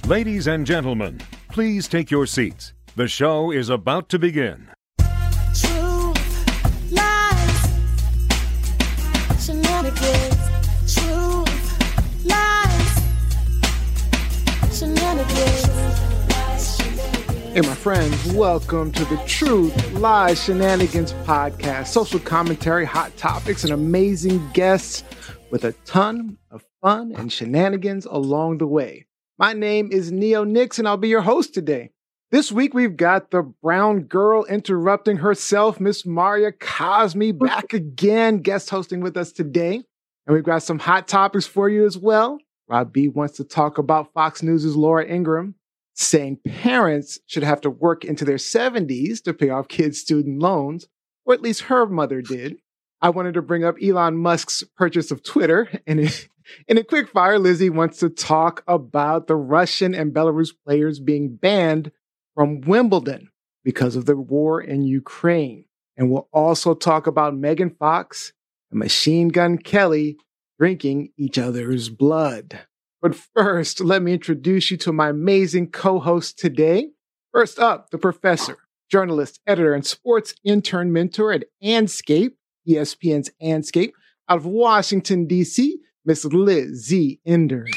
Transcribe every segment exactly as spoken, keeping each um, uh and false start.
Ladies and gentlemen, please take your seats. The show is about to begin. Truth, lies, shenanigans. Truth, lies, shenanigans. Hey, my friends, welcome to the Truth, Lies, Shenanigans podcast. Social commentary, hot topics, and amazing guests with a ton of fun and shenanigans along the way. My name is Neo Nix, and I'll be your host today. This week, we've got the brown girl interrupting herself, Miss Maria Cosme, back again, guest hosting with us today. And we've got some hot topics for you as well. Rob B wants to talk about Fox News' Laura Ingraham, saying parents should have to work into their seventies to pay off kids' student loans, or at least her mother did. I wanted to bring up Elon Musk's purchase of Twitter. And in, in a quick fire, Lizzie wants to talk about the Russian and Belarus players being banned from Wimbledon because of the war in Ukraine. And we'll also talk about Megan Fox and Machine Gun Kelly drinking each other's blood. But first, let me introduce you to my amazing co-host today. First up, the professor, journalist, editor, and sports intern mentor at Anscape, E S P N's Anscape, out of Washington, D C, Miss Liz Z. Enders.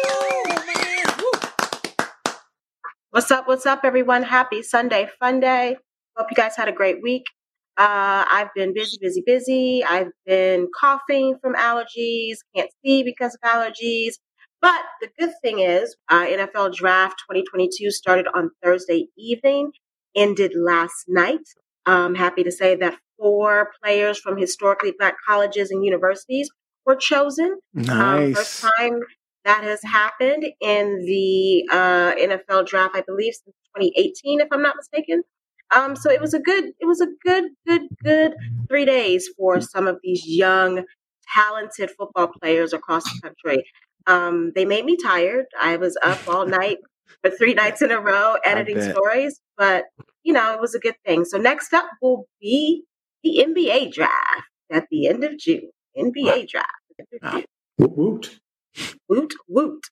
What's up? What's up, everyone? Happy Sunday Fun Day. Hope you guys had a great week. Uh, I've been busy, busy, busy. I've been coughing from allergies, can't see because of allergies. But the good thing is, uh, N F L Draft twenty twenty-two started on Thursday evening, ended last night. I'm happy to say that four players from historically Black colleges and universities were chosen. Nice. Um, first time that has happened in the uh, N F L Draft, I believe, since twenty eighteen, if I'm not mistaken. Um, so it was a good, it was a good, good, good three days for some of these young, talented football players across the country. Um, they made me tired. I was up all night for three nights in a row editing stories, but you know, it was a good thing. So next up will be the N B A draft at the end of June. N B A draft. Ah. Woot woot. Woot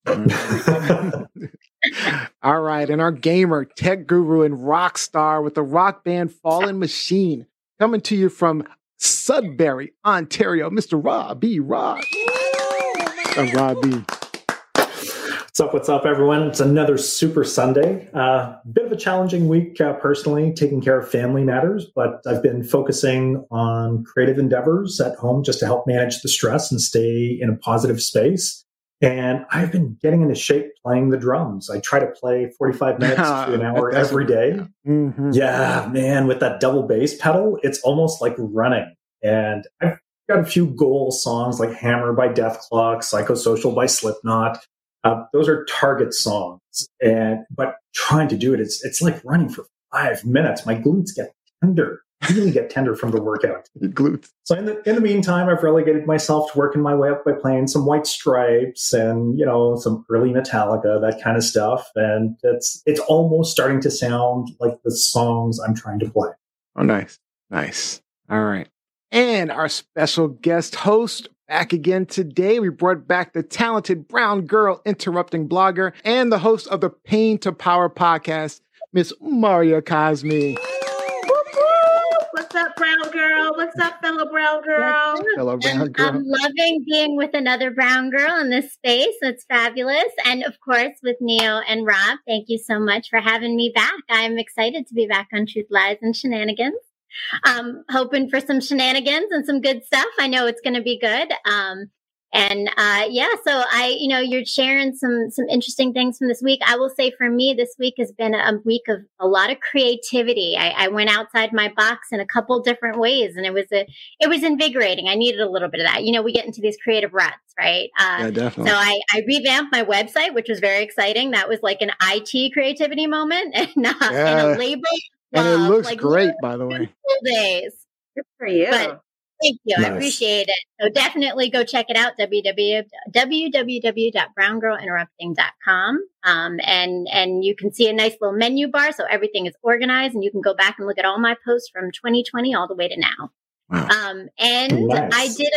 woot. All right, and our gamer, tech guru, and rock star with the rock band Fallen Machine, coming to you from Sudbury, Ontario, Mister Rob B. Rob. Uh, Rob B. What's up? What's up, everyone? It's another Super Sunday. Uh, bit of a challenging week uh, personally, taking care of family matters, but I've been focusing on creative endeavors at home just to help manage the stress and stay in a positive space. And I've been getting into shape playing the drums. I try to play forty-five minutes to an hour every day. Mm-hmm. Yeah, man, with that double bass pedal, it's almost like running. And I've got a few goal songs like Hammer by Deathclock, Psychosocial by Slipknot. Uh, those are target songs. And but trying to do it, it's, it's like running for five minutes. My glutes get tender. Really get tender from the workout. Glutes. So in the in the meantime, I've relegated myself to working my way up by playing some White Stripes and, you know, some early Metallica, that kind of stuff. And it's it's almost starting to sound like the songs I'm trying to play. Oh, nice. Nice. All right. And our special guest host back again today. We brought back the talented brown girl interrupting blogger and the host of the Pain to Power podcast, Miss Maria Cosme. What's up, brown girl? What's up, fellow brown girl? Hello, brown girl. I'm loving being with another brown girl in this space. It's fabulous. And of course, with Neo and Rob, thank you so much for having me back. I'm excited to be back on Truth, Lies, and Shenanigans. Um, hoping for some shenanigans and some good stuff. I know it's going to be good. Um, and uh, yeah, so I, you know, you're sharing some some interesting things from this week. I will say for me, this week has been a week of a lot of creativity. I, I went outside my box in a couple different ways, and it was a it was invigorating. I needed a little bit of that. You know, we get into these creative ruts, right? Uh, yeah, definitely. So I, I revamped my website, which was very exciting. That was like an I T creativity moment, and, uh, yeah. and a labor. And it looks like great, by the way. Days. Good for you. But thank you. Nice. I appreciate it. So definitely go check it out, w w w dot brown girl interrupting dot com. Um, and, and you can see a nice little menu bar. So everything is organized and you can go back and look at all my posts from twenty twenty all the way to now. Wow. Um, and Nice. I did a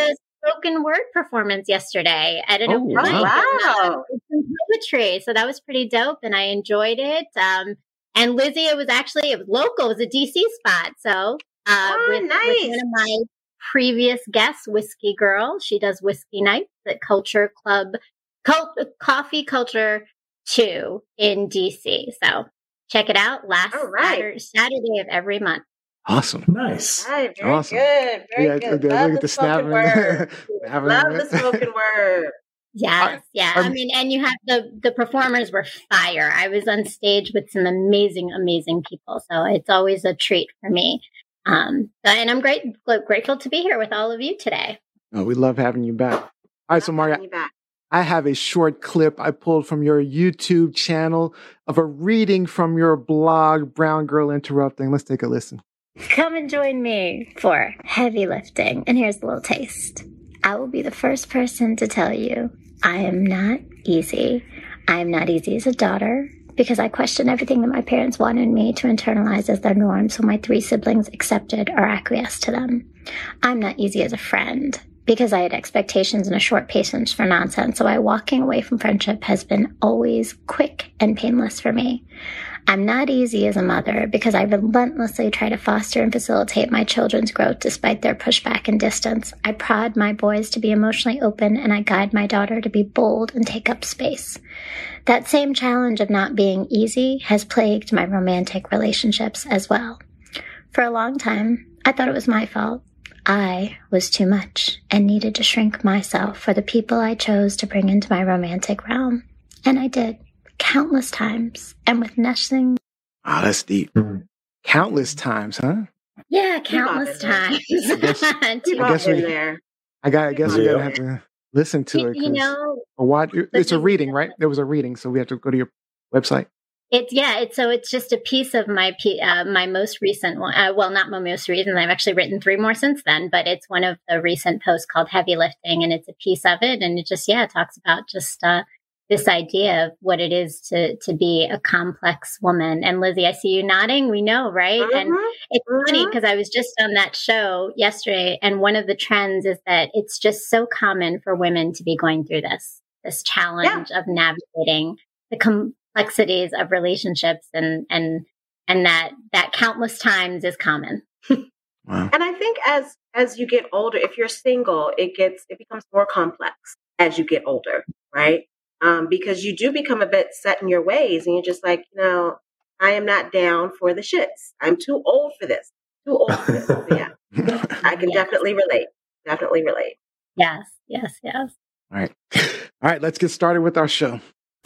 spoken word performance yesterday at an Oh, open wow. mic. Wow. and, uh, some poetry. So that was pretty dope, and I enjoyed it. Um, and Lizzie, it was actually it was local. It was a D C spot. So uh, Oh, with, with nice. one of my previous guests, Whiskey Girl, she does whiskey nights at Culture Club, Cult, Coffee Culture Two in D C. So check it out. Last All right. Saturday, Saturday of every month. Awesome. Nice. All right, very Awesome. good. Very Yeah, good. look Love at the spoken word. snapping. Love the spoken word. Yes, yeah. I I'm- mean, and you have the the performers were fire. I was on stage with some amazing, amazing people. So it's always a treat for me. Um, so- and I'm great, grateful to be here with all of you today. Oh, we love having you back. All right, so Love Maria, having you back. I have a short clip I pulled from your YouTube channel of a reading from your blog, Brown Girl Interrupting. Let's take a listen. Come and join me for heavy lifting. And here's a little taste. I will be the first person to tell you I am not easy. I am not easy as a daughter because I questioned everything that my parents wanted me to internalize as their norm, so my three siblings accepted or acquiesced to them. I'm not easy as a friend because I had expectations and a short patience for nonsense, so I walking away from friendship has been always quick and painless for me. I'm not easy as a mother because I relentlessly try to foster and facilitate my children's growth despite their pushback and distance. I prod my boys to be emotionally open, and I guide my daughter to be bold and take up space. That same challenge of not being easy has plagued my romantic relationships as well. For a long time, I thought it was my fault. I was too much and needed to shrink myself for the people I chose to bring into my romantic realm. And I did. Countless times, and with nothing. Oh, that's deep. Mhm. Countless times, huh? Yeah, Keep on countless in there. times. guess- Keep I on guess in we- there. I got. I guess we gotta Yeah. have to listen to you, it. you 'cause- know, or what? It's a reading, right? There was a reading, so we have to go to your website. it's yeah. It's so it's just a piece of my pe- uh, my most recent one. Uh, well, not my most recent. I've actually written three more since then, but it's one of the recent posts called "Heavy Lifting," and it's a piece of it, and it just yeah it talks about just. Uh, this idea of what it is to to be a complex woman. And Lizzie, I see you nodding. We know, right? And Mhm. it's funny Mhm. because I was just on that show yesterday, and one of the trends is that it's just so common for women to be going through this this challenge of navigating the complexities of relationships, and and and that that countless times is common. Wow. And I think as as you get older, if you're single, it gets it becomes more complex as you get older, right? Um, because you do become a bit set in your ways, and you're just like, you know, I am not down for the shits. I'm too old for this. Too old for this. So yeah, I can Yeah. definitely relate. Definitely relate. Yes, yes, yes. All right. All right, let's get started with our show.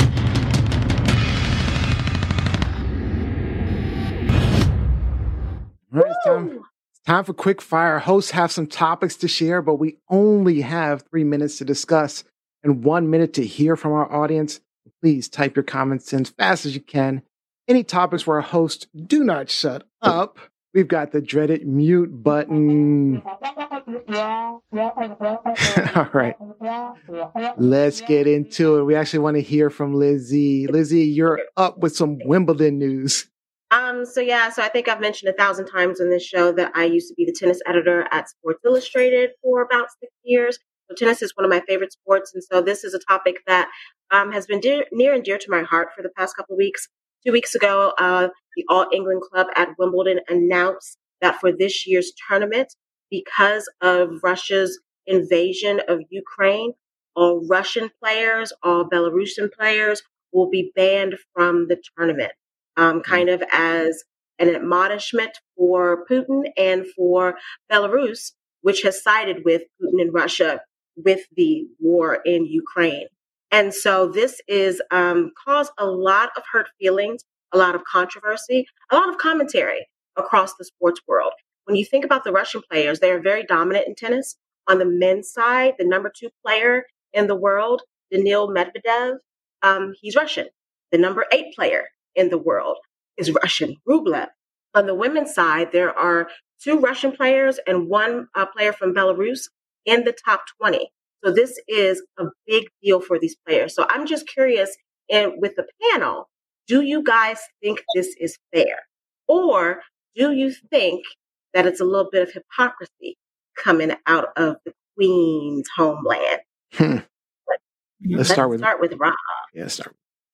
All right, it's time, Woo! it's time for quick fire. Hosts have some topics to share, but we only have three minutes to discuss and one minute to hear from our audience. Please type your comments in as fast as you can. Any topics where our hosts do not shut up, we've got the dreaded mute button. All right. Let's get into it. We actually want to hear from Lizzie. Lizzie, you're up with some Wimbledon news. Um, so yeah, so I think I've mentioned a thousand times in this show that I used to be the tennis editor at Sports Illustrated for about six years. So tennis is one of my favorite sports, and so this is a topic that um, has been dear, near and dear to my heart for the past couple of weeks. Two weeks ago, uh, the All England Club at Wimbledon announced that for this year's tournament, because of Russia's invasion of Ukraine, all Russian players, all Belarusian players will be banned from the tournament. Um, kind of as an admonishment for Putin and for Belarus, which has sided with Putin and Russia with the war in Ukraine. And so this is um, caused a lot of hurt feelings, a lot of controversy, a lot of commentary across the sports world. When you think about the Russian players, they are very dominant in tennis. On the men's side, the number two player in the world, Daniil Medvedev, um, he's Russian. The number eight player in the world is Russian, Rublev. On the women's side, there are two Russian players and one uh, player from Belarus in the top twenty. So this is a big deal for these players. So I'm just curious, and with the panel, do you guys think this is fair? Or do you think that it's a little bit of hypocrisy coming out of the Queen's homeland. Hmm. Let's, Let's start with start with Rob. yeah. Start.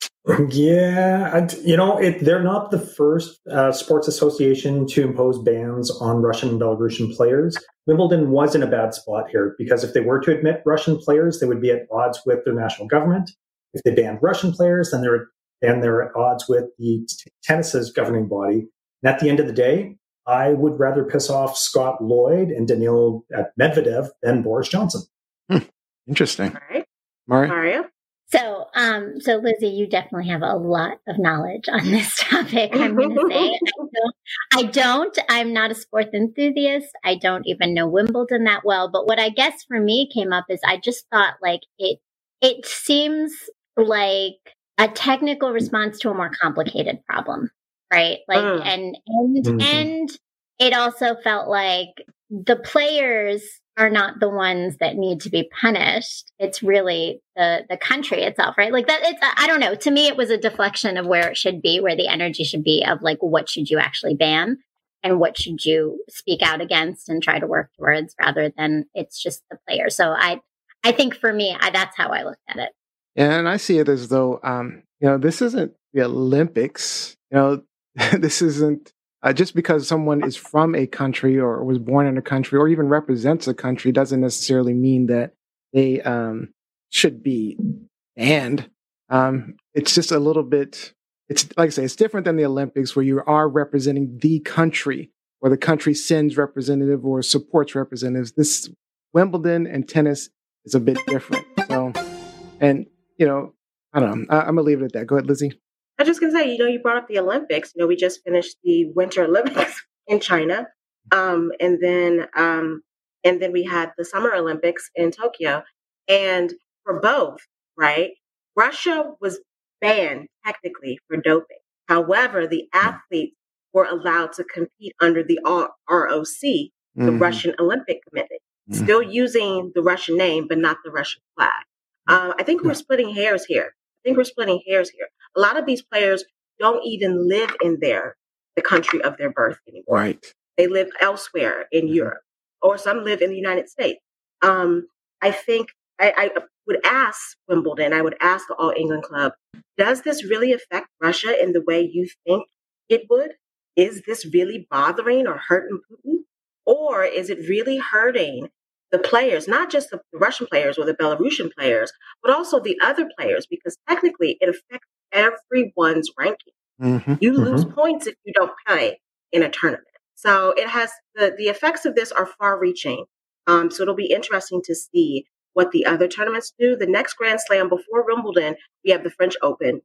Yeah, I- you know, it, they're not the first uh, sports association to impose bans on Russian and Belarusian players. Wimbledon was in a bad spot here because if they were to admit Russian players, they would be at odds with their national government. If they banned Russian players, then they're then they're at odds with the t- tennis's governing body. And at the end of the day, I would rather piss off Scott Lloyd and Daniil Medvedev than Boris Johnson. Hmm. Interesting. All right, Mario? Mario. So, um, so Lizzie, you definitely have a lot of knowledge on this topic. I'm going to say, I don't, I don't. I'm not a sports enthusiast. I don't even know Wimbledon that well. But what I guess for me came up is I just thought like it. It seems like a technical response to a more complicated problem, right? Like, Mm. and and Mhm. and it also felt like the players are not the ones that need to be punished. It's really the the country itself, right? Like that. It's I don't know. To me, it was a deflection of where it should be, where the energy should be of like what should you actually ban and what should you speak out against and try to work towards, rather than it's just the player. So I I think for me, I, that's how I looked at it. And I see it as though, um, you know, this isn't the Olympics. You know, this isn't uh, just because someone is from a country or was born in a country or even represents a country doesn't necessarily mean that they um, should be banned. Um, it's just a little bit, it's like I say, it's different than the Olympics where you are representing the country or the country sends representative or supports representatives. This Wimbledon and tennis is a bit different. So, and you know, I don't know. I, I'm gonna leave it at that. Go ahead, Lizzie. I was just gonna say, you know, you brought up the Olympics. You know, we just finished the Winter Olympics in China, um, and then um, and then we had the Summer Olympics in Tokyo. And for both, right, Russia was banned technically for doping. However, the athletes were allowed to compete under the R O C, the Mhm. Russian Olympic Committee, Mhm. still using the Russian name, but not the Russian flag. Uh, I think we're splitting hairs here. I think we're splitting hairs here. A lot of these players don't even live in their the country of their birth anymore. Right. They live elsewhere in Mhm. Europe, or some live in the United States. Um, I think I, I would ask Wimbledon, I would ask the All England Club, does this really affect Russia in the way you think it would? Is this really bothering or hurting Putin? Or is it really hurting the players, not just the Russian players or the Belarusian players, but also the other players? Because technically it affects everyone's ranking. Mm-hmm. You lose points if you don't play in a tournament. So it has the, the effects of this are far reaching. Um, so it'll be interesting to see what the other tournaments do. The next Grand Slam before Wimbledon, we have the French Open.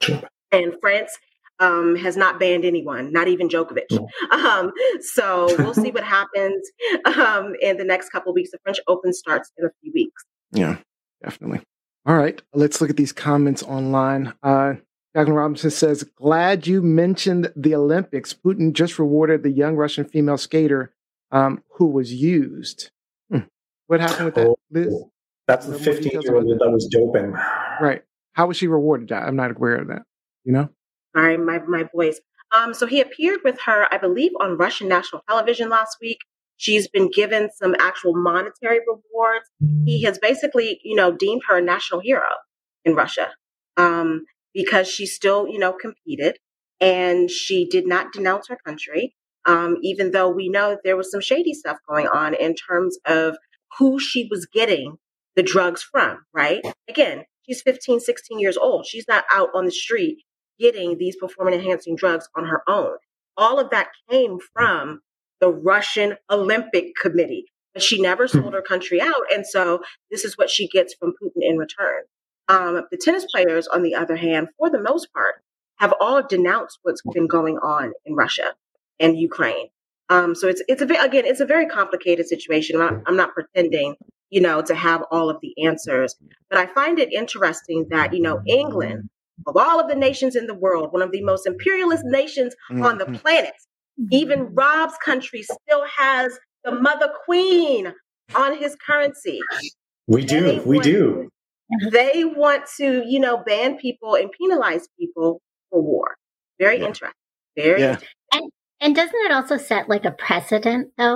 And France um, has not banned anyone, not even Djokovic. No. Um, so we'll see what happens um, in the next couple of weeks. The French Open starts in a few weeks. Yeah, definitely. All right, let's look at these comments online. Uh, Jacqueline Robinson says, glad you mentioned the Olympics. Putin just rewarded the young Russian female skater um, who was used. Hmm. What happened with that, Oh, Liz? That's the More details fifteen-year-old about that was doping. Right. How was she rewarded? I'm not aware of that. You know? Sorry, my, my voice. Um, so he appeared with her, I believe, on Russian national television last week. She's been given some actual monetary rewards. He has basically, you know, deemed her a national hero in Russia um, because she still, you know, competed and she did not denounce her country, um, even though we know that there was some shady stuff going on in terms of who she was getting the drugs from, right? Again, she's fifteen, sixteen years old. She's not out on the street getting these performance enhancing drugs on her own. All of that came from the Russian Olympic Committee, but she never sold her country out. And so this is what she gets from Putin in return. Um, the tennis players, on the other hand, for the most part, have all denounced what's been going on in Russia and Ukraine. Um, so it's, it's a, again, it's a very complicated situation. I'm not, I'm not pretending, you know, to have all of the answers, but I find it interesting that, you know, England, of all of the nations in the world, one of the most imperialist nations mm-hmm. on the planet, even Rob's country still has the Mother Queen on his currency. We do. They we want, do. They want to, you know, ban people and penalize people for war. Very yeah. interesting. Very yeah. interesting. And, and doesn't it also set like a precedent, though?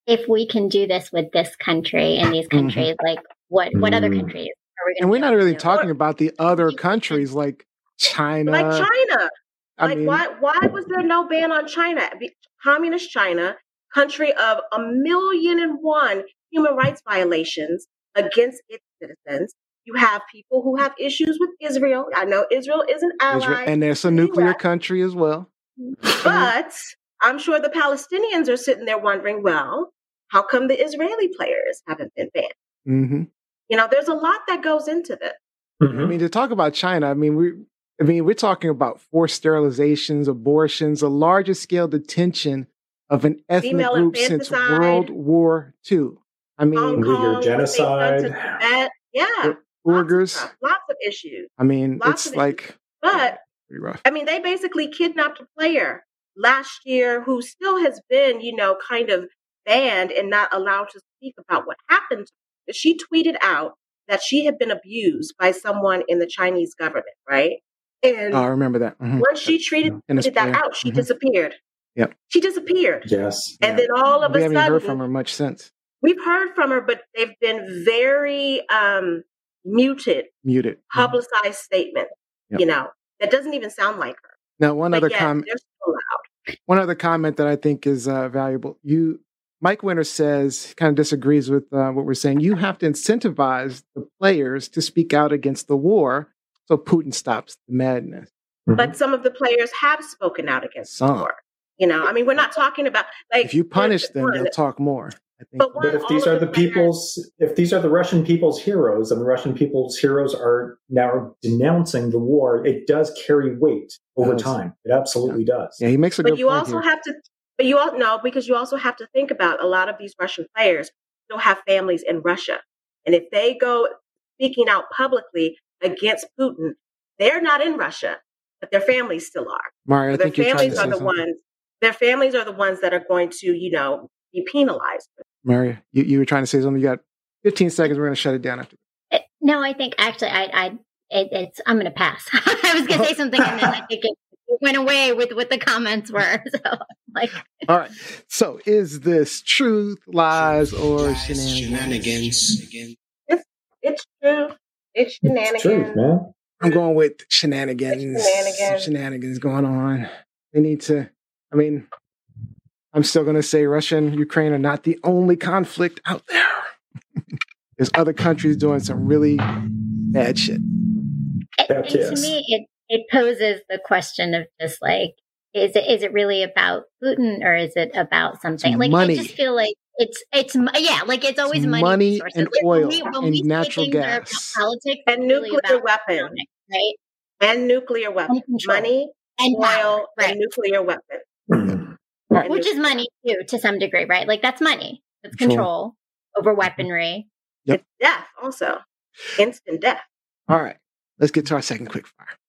if we can do this with this country and these countries, mm-hmm. like what, what other Mm. countries are we going to And we're not really do? talking Or- about the other countries like China. Like China. I Like mean, why why was there no ban on China? Be- Communist China, country of a million and one human rights violations against its citizens. You have people who have issues with Israel. I know Israel is an ally, Israel, and there's a to the nuclear U S. country as well. But I'm sure the Palestinians are sitting there wondering, well, how come the Israeli players haven't been banned? hmm You know, there's a lot that goes into this. I Mhm. mean, to talk about China, I mean, we, I mean, we're talking about forced sterilizations, abortions, the largest scale detention of an ethnic Female group since infanticide. World War Two. I Hong mean, Uyghur Kong, what they've done to genocide. Tibet. Yeah, lots of Uyghurs. stuff, lots of issues. I mean, Lots it's of like But pretty rough. I mean, they basically kidnapped a player last year who still has been, you know, kind of banned and not allowed to speak about what happened. She tweeted out that she had been abused by someone in the Chinese government, right? And Oh, I remember that. Mhm. once she treated Tennis tweeted that player. out, she Mhm. disappeared. Yep. She disappeared. Yes. And Yeah. then all of We a haven't sudden, heard from her much since. we've heard from her, but they've been very um, muted, Muted. Mhm. publicized statements, Yep. you know, that doesn't even sound like her. Now, one But other yes, comment. they're still loud. One other comment that I think is uh, valuable. You, Mike Winter says, kind of disagrees with uh, what we're saying. You have to incentivize the players to speak out against the war, so Putin stops the madness. Mhm. But some of the players have spoken out against the Some. war. You know, I mean, we're not talking about like If you punish them, one, they'll talk more. I think. But one- But if all these of are the the players- people's, if these are the Russian people's heroes, and the Russian people's heroes are now denouncing the war, it does carry weight over Does. time. It absolutely does. Yeah, he makes a but good you point also here. have to, but you all know because you also have to think about a lot of these Russian players still have families in Russia, and if they go speaking out publicly against Putin, they're not in Russia, but their families still are. Mario, I their think you're trying to families say are the something. ones. Their families are the ones that are going to, you know, be penalized. Mario, you, you were trying to say something. You got fifteen seconds. We're going to shut it down after. It- no, I think actually, I, I, it, it's, I'm going to pass. I was going to say something, and then I think it, it went away with what the comments were. So, like, All right. So, is this truth, lies, or shenanigans? Shenanigans. It's true. It's shenanigans. It's truth, man. I'm going with shenanigans. It's shenanigans. Shenanigans going on. They need to. I mean, I'm still going to say Russia and Ukraine are not the only conflict out there. There's other countries doing some really bad shit. and, Heck and to yes. me, it, it poses the question of just like, is it is it really about Putin or is it about something? It's Like, money. I just feel like it's it's mo- yeah, like it's always It's money, money resources. and Like, when oil we- when and we say natural things are about gas. politics And it's really nuclear about weapons. economics, right? And nuclear weapons. And control. Money, And oil, power, right? and nuclear weapons. Mhm. Right. Which is money too, to some degree, right? Like that's money. That's Control. control over weaponry. Yep. It's death also. Instant death. All right. Let's get to our second quick fire.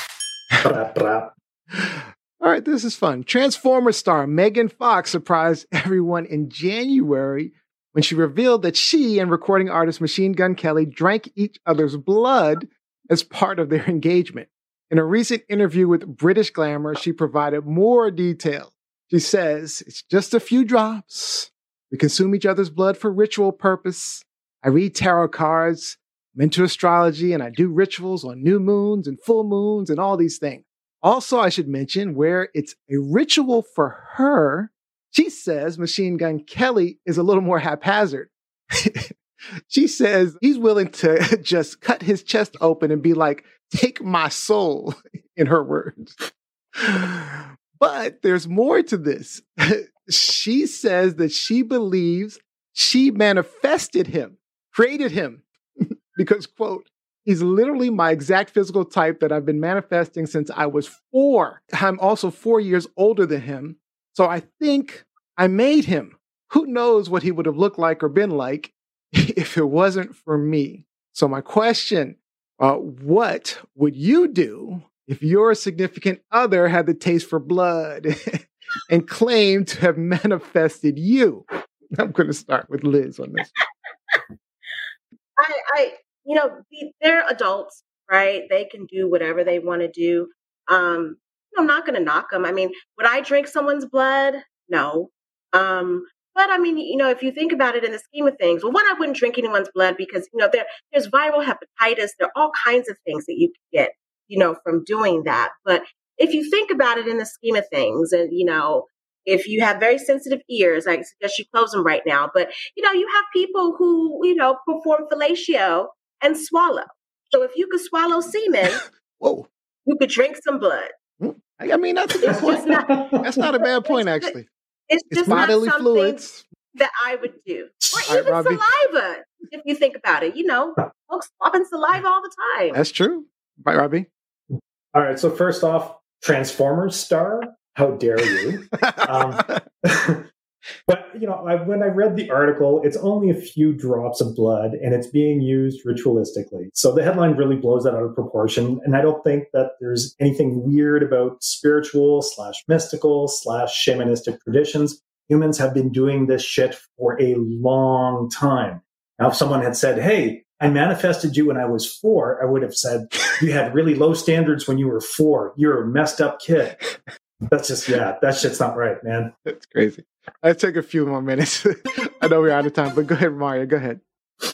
Brap, brap. All right, this is fun. Transformers star Megan Fox surprised everyone in January when she revealed that she and recording artist Machine Gun Kelly drank each other's blood as part of their engagement. In a recent interview with British Glamour, she provided more detail. She says, "It's just a few drops. We consume each other's blood for ritual purpose. I read tarot cards, I'm into astrology, and I do rituals on new moons and full moons and all these things. Also, I should mention where it's a ritual for her, she says Machine Gun Kelly is a little more haphazard. She says he's willing to just cut his chest open and be like, take my soul, in her words. But there's more to this. She says that she believes she manifested him, created him, because, quote, he's literally my exact physical type that I've been manifesting since I was four. I'm also four years older than him. So I think I made him. Who knows what he would have looked like or been like if it wasn't for me? So my question, uh, what would you do if your significant other had the taste for blood and claimed to have manifested you? I'm going to start with Liz on this. I, I, you know, the- they're adults, right? They can do whatever they want to do. Um, I'm not going to knock them. I mean, would I drink someone's blood? No. Um, But I mean, you know, if you think about it in the scheme of things, well, one, I wouldn't drink anyone's blood because, you know, there, there's viral hepatitis. There are all kinds of things that you can get, you know, from doing that. But if you think about it in the scheme of things, and, you know, if you have very sensitive ears, I suggest you close them right now. But, you know, you have people who, you know, perform fellatio and swallow. So if you could swallow semen, Whoa. you could drink some blood. I mean, that's a good point. not- That's not a bad point, actually. It's It's just not bodily something fluids. that I would do. Or All right, even Robbie. saliva, if you think about it. You know, folks swapping saliva all the time. That's true. Right, Robbie? All right. So first off, Transformers star. How dare you? Um, but you know, I, when I read the article, it's only a few drops of blood, and it's being used ritualistically. So the headline really blows that out of proportion. And I don't think that there's anything weird about spiritual slash mystical slash shamanistic traditions. Humans have been doing this shit for a long time. Now, if someone had said, "Hey, I manifested you when I was four," I would have said, "You had really low standards when you were four. You're a messed up kid." That's just, yeah, that shit's not right, man. That's crazy. Let's take a few more minutes. I know we're out of time, but go ahead, Mario. Go ahead.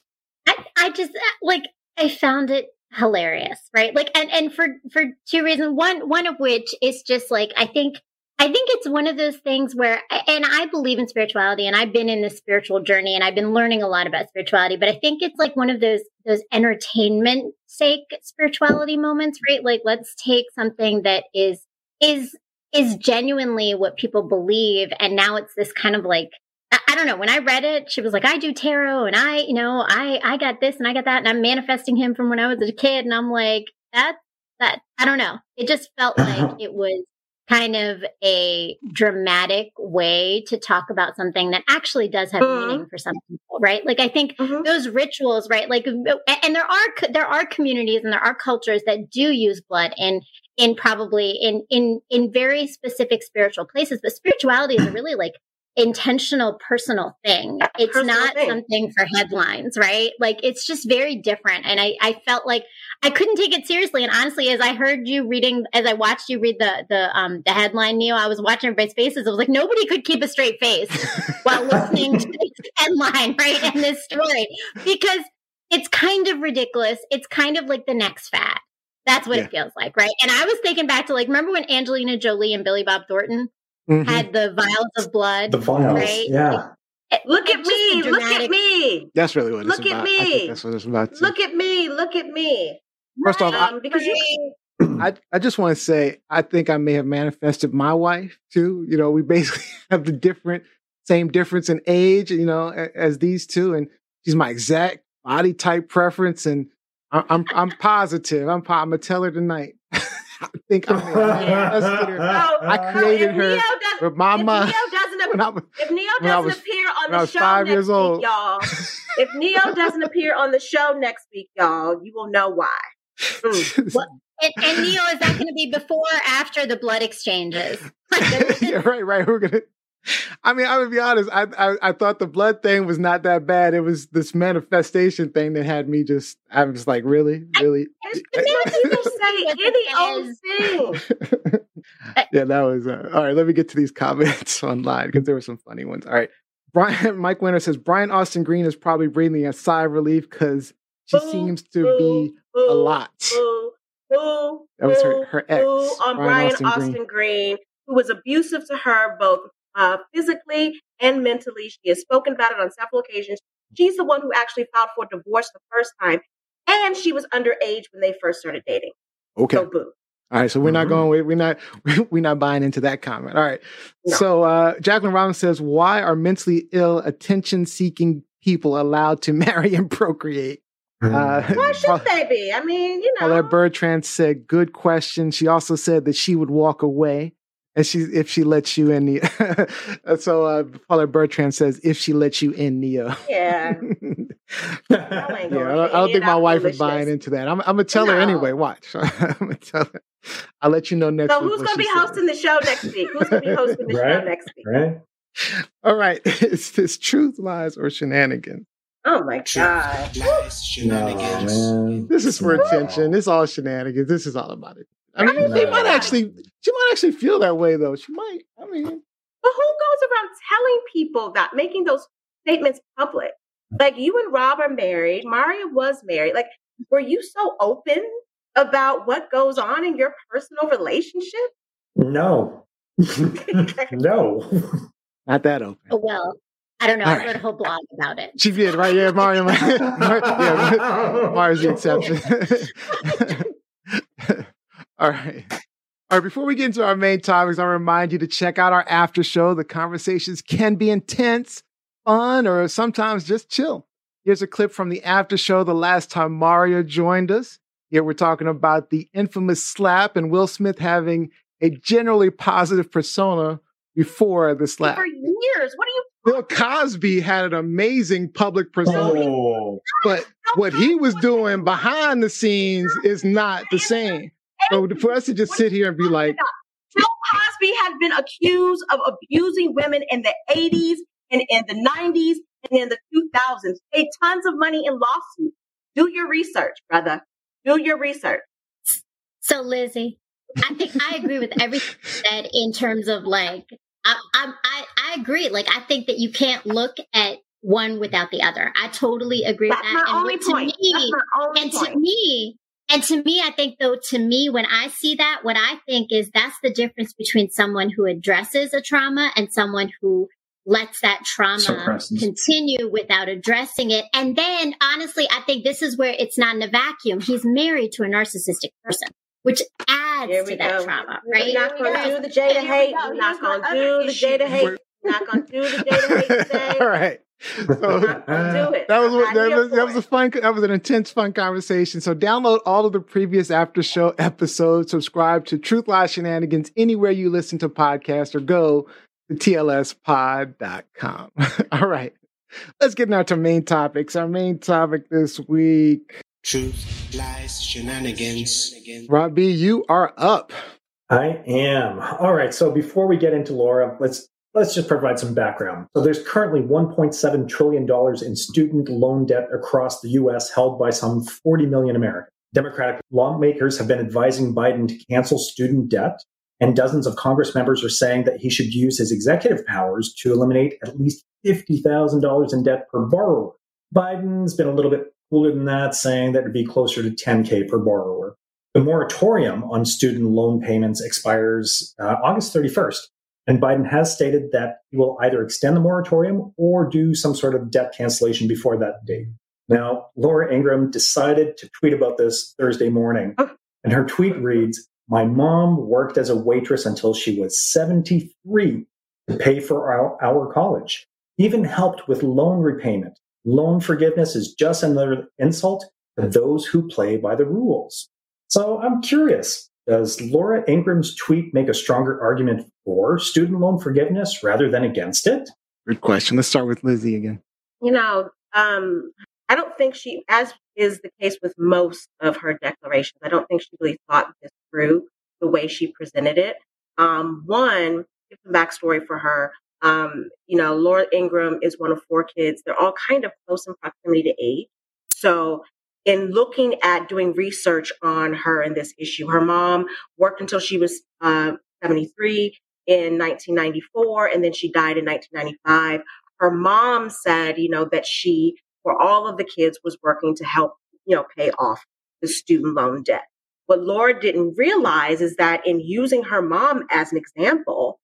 I, I just like I found it hilarious, right? Like, and and for for two reasons. One one of which is just like I think I think it's one of those things where, and I believe in spirituality, and I've been in this spiritual journey, and I've been learning a lot about spirituality. But I think it's like one of those those entertainment sake spirituality moments, right? Like, let's take something that is is is genuinely what people believe. And now it's this kind of like, I, I don't know, when I read it, she was like, I do tarot and I, you know, I, I got this and I got that. And I'm manifesting him from when I was a kid. And I'm like, that, that, I don't know. It just felt like it was kind of a dramatic way to talk about something that actually does have Mhm. meaning for some people, right? Like, I think Mhm. those rituals, right? Like, and there are, there are communities and there are cultures that do use blood in, in probably in, in, in very specific spiritual places, but spirituality is a really like intentional, personal thing. It's Personal not thing. something for headlines, right? Like, it's just very different. And I, I felt like I couldn't take it seriously. And honestly, as I heard you reading, as I watched you read the, the, um, the headline, Neil, I was watching everybody's faces. I was like, nobody could keep a straight face while listening to this headline, right? And this story, because it's kind of ridiculous. It's kind of like the next fad. That's what Yeah. it feels like, right? And I was thinking back to like, remember when Angelina Jolie and Billy Bob Thornton Mhm. had the vials of blood? The vials, Right? yeah. It- Look at it's just a me. Look dramatic- at me. That's really what it's Look at about. I me. think that's what it's about. Too. Look at me. Look at me. First off, I, Um, because you, I, I just want to say, I think I may have manifested my wife too. You know, we basically have the different, same difference in age, you know, a- as these two. And she's my exact body type preference. And I, I'm, I'm positive. I'm, po- I'm going to tell her tonight. I think I'm manifested her. no, I no, created if her Neo does- with my if mind. Neo doesn't When I was- If Neo when I doesn't was- appear on when I the was show five next years old. week, y'all, if Neo doesn't appear on the show next week, y'all, you will know why. Mm. What- And, and Neil, is that going to be before or after the blood exchanges? yeah, right, right. We're gonna. I mean, I'm gonna be honest. I, I I thought the blood thing was not that bad. It was this manifestation thing that had me just. I was like, really, really. People say any old thing. Yeah, that was uh, all right. Let me get to these comments online because there were some funny ones. All right, Brian Mike Winter says Brian Austin Green is probably breathing a sigh of relief because she Boo, seems to boo, be boo, a lot. Boo, boo, That was her- boo, her ex, boo on Brian Brian Austin Austin, Green. Green, who was abusive to her both uh, physically and mentally. She has spoken about it on several occasions. She's the one who actually filed for divorce the first time, and she was underage when they first started dating. Okay. So boo. All right, so we're not Mhm. going. We're not. We're not buying into that comment. All right. No. So uh, Jacqueline Robbins says, "Why are mentally ill, attention-seeking people allowed to marry and procreate?" Uh, Why should they be? I mean, you know. Paulette Bertrand said, "Good question." She also said that she would walk away, and she if she lets you in the. so uh, Paulette Bertrand says, "If she lets you in, Neo." Yeah. Yeah, ain't I going don't, for I don't any think of my that wife is foolishness. buying into that. I'm, I'm gonna tell her No. anyway. Watch. I'm gonna tell her. I'll let you know next So week. who's what going to she be says. hosting the show next week? Who's going to be hosting the show Right. next week? Right? All right. Is this truth, lies, or shenanigans? Oh my God. Oh, man. This is for No. attention. This is all shenanigans. This is all about it. I mean, mean, she no. might actually, she might actually feel that way though. She might. I mean, But who goes around telling people that, making those statements public? Like, you and Rob are married. Maria was married. Like, were you so open about what goes on in your personal relationship? No. No. Not that open. Oh, well, I don't know. All I right. wrote a whole blog about it. She did, right? Yeah, Mario. yeah, Mario's the exception. All right. All right, before we get into our main topics, I'll remind you to check out our after show. The conversations can be intense, fun, or sometimes just chill. Here's a clip from the after show the last time Mario joined us. Here we're talking about the infamous slap and Will Smith having a generally positive persona before the slap. For years. What are you Bill Cosby had an amazing public persona, Oh. but what he was doing behind the scenes is not the same. So for us to just sit here and be like, Bill Cosby had been accused of abusing women in the eighties and in the nineties and in the two thousands, paid tons of money in lawsuits. Do your research, brother. Do your research. So, Lizzie, I think I agree with everything you said in terms of like, I, I, I, I agree. Like, I think that you can't look at one without the other. I totally agree That's with that. my And only what- to point. me, That's my only and point. to me, and to me, I think though, to me, when I see that, what I think is that's the difference between someone who addresses a trauma and someone who lets that trauma Suppresses. continue without addressing it. And then, honestly, I think this is where it's not in a vacuum. He's married to a narcissistic person, which adds Here to we that go. trauma, We're right? not going to Because- do the Jada Here we hate. go. We're not Here's my going to other do the issue. Jada hate. We're not going to do the Jada hate today. all right. So, We're not going to do it. that was I'm what, not that here was that for was a it. fun that was an intense fun conversation. So download all of the previous after show episodes, subscribe to Truth Lies Shenanigans anywhere you listen to podcasts, or go to T L S pod dot com. All right. Let's get now to main topics. Our main topic this week. Truth, lies, shenanigans. Robbie, you are up. I am. All right. So before we get into Laura, let's let's just provide some background. So there's currently one point seven trillion dollars in student loan debt across the U S held by some forty million Americans. Democratic lawmakers have been advising Biden to cancel student debt, and dozens of Congress members are saying that he should use his executive powers to eliminate at least fifty thousand dollars in debt per borrower. Biden's been a little bit cooler than that, saying that it'd be closer to ten K per borrower. The moratorium on student loan payments expires uh, August thirty-first, and Biden has stated that he will either extend the moratorium or do some sort of debt cancellation before that date. Now, Laura Ingraham decided to tweet about this Thursday morning, and her tweet reads, "My mom worked as a waitress until she was seventy-three to pay for our, our college, even helped with loan repayment. Loan forgiveness is just another insult to those who play by the rules." So I'm curious, does Laura Ingraham's tweet make a stronger argument for student loan forgiveness rather than against it? Good question. Let's start with Lizzie again. You know, um, I don't think she, as is the case with most of her declarations, I don't think she really thought this through the way she presented it. Um, one, give some backstory for her. Um, you know, Laura Ingraham is one of four kids. They're all kind of close in proximity to age. So in looking at doing research on her and this issue, her mom worked until she was uh, seventy-three in nineteen ninety-four, and then she died in nineteen ninety-five. Her mom said, you know, that she, for all of the kids, was working to help, you know, pay off the student loan debt. What Laura didn't realize is that in using her mom as an example,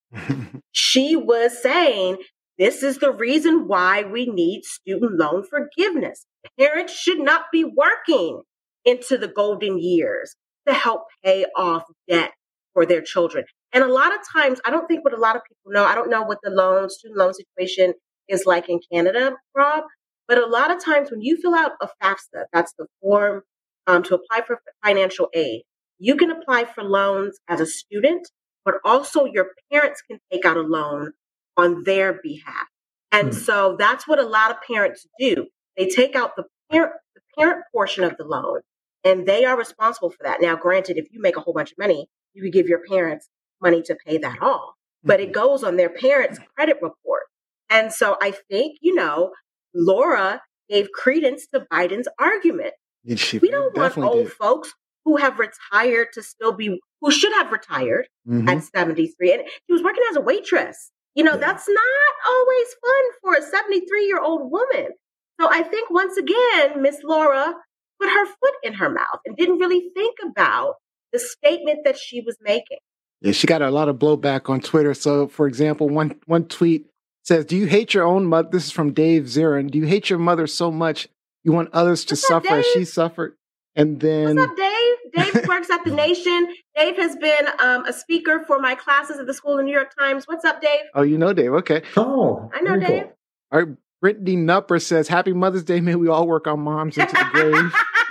she was saying, this is the reason why we need student loan forgiveness. Parents should not be working into the golden years to help pay off debt for their children. And a lot of times, I don't think what a lot of people know, I don't know what the loan, student loan situation is like in Canada, Rob, but a lot of times when you fill out a FAFSA, that's the form um, to apply for financial aid, you can apply for loans as a student, but also your parents can take out a loan on their behalf. And Hmm. so that's what a lot of parents do. They take out the parent, the parent portion of the loan, and they are responsible for that. Now, granted, if you make a whole bunch of money, you could give your parents money to pay that off, but it goes on their parents' credit report. And so I think, you know, Laura gave credence to Biden's argument. Did she We don't want definitely old did. folks who have retired to still be, who should have retired Mhm. at seventy-three. And she was working as a waitress. You know, Yeah. that's not always fun for a seventy-three-year-old woman. So I think once again, Miss Laura put her foot in her mouth and didn't really think about the statement that she was making. Yeah, she got a lot of blowback on Twitter. So, for example, one one tweet says, "Do you hate your own mother?" This is from Dave Zirin. "Do you hate your mother so much you want others to What's up, suffer as Dave? she suffered?" And then, What's up, Dave? Dave works at The Nation. Dave has been um, a speaker for my classes at the school in New York Times. What's up, Dave? oh, you know, Dave. Okay. Oh, I know, very Dave. cool. All right. Brittany Nupper says, "Happy Mother's Day. May we all work our moms into the grave."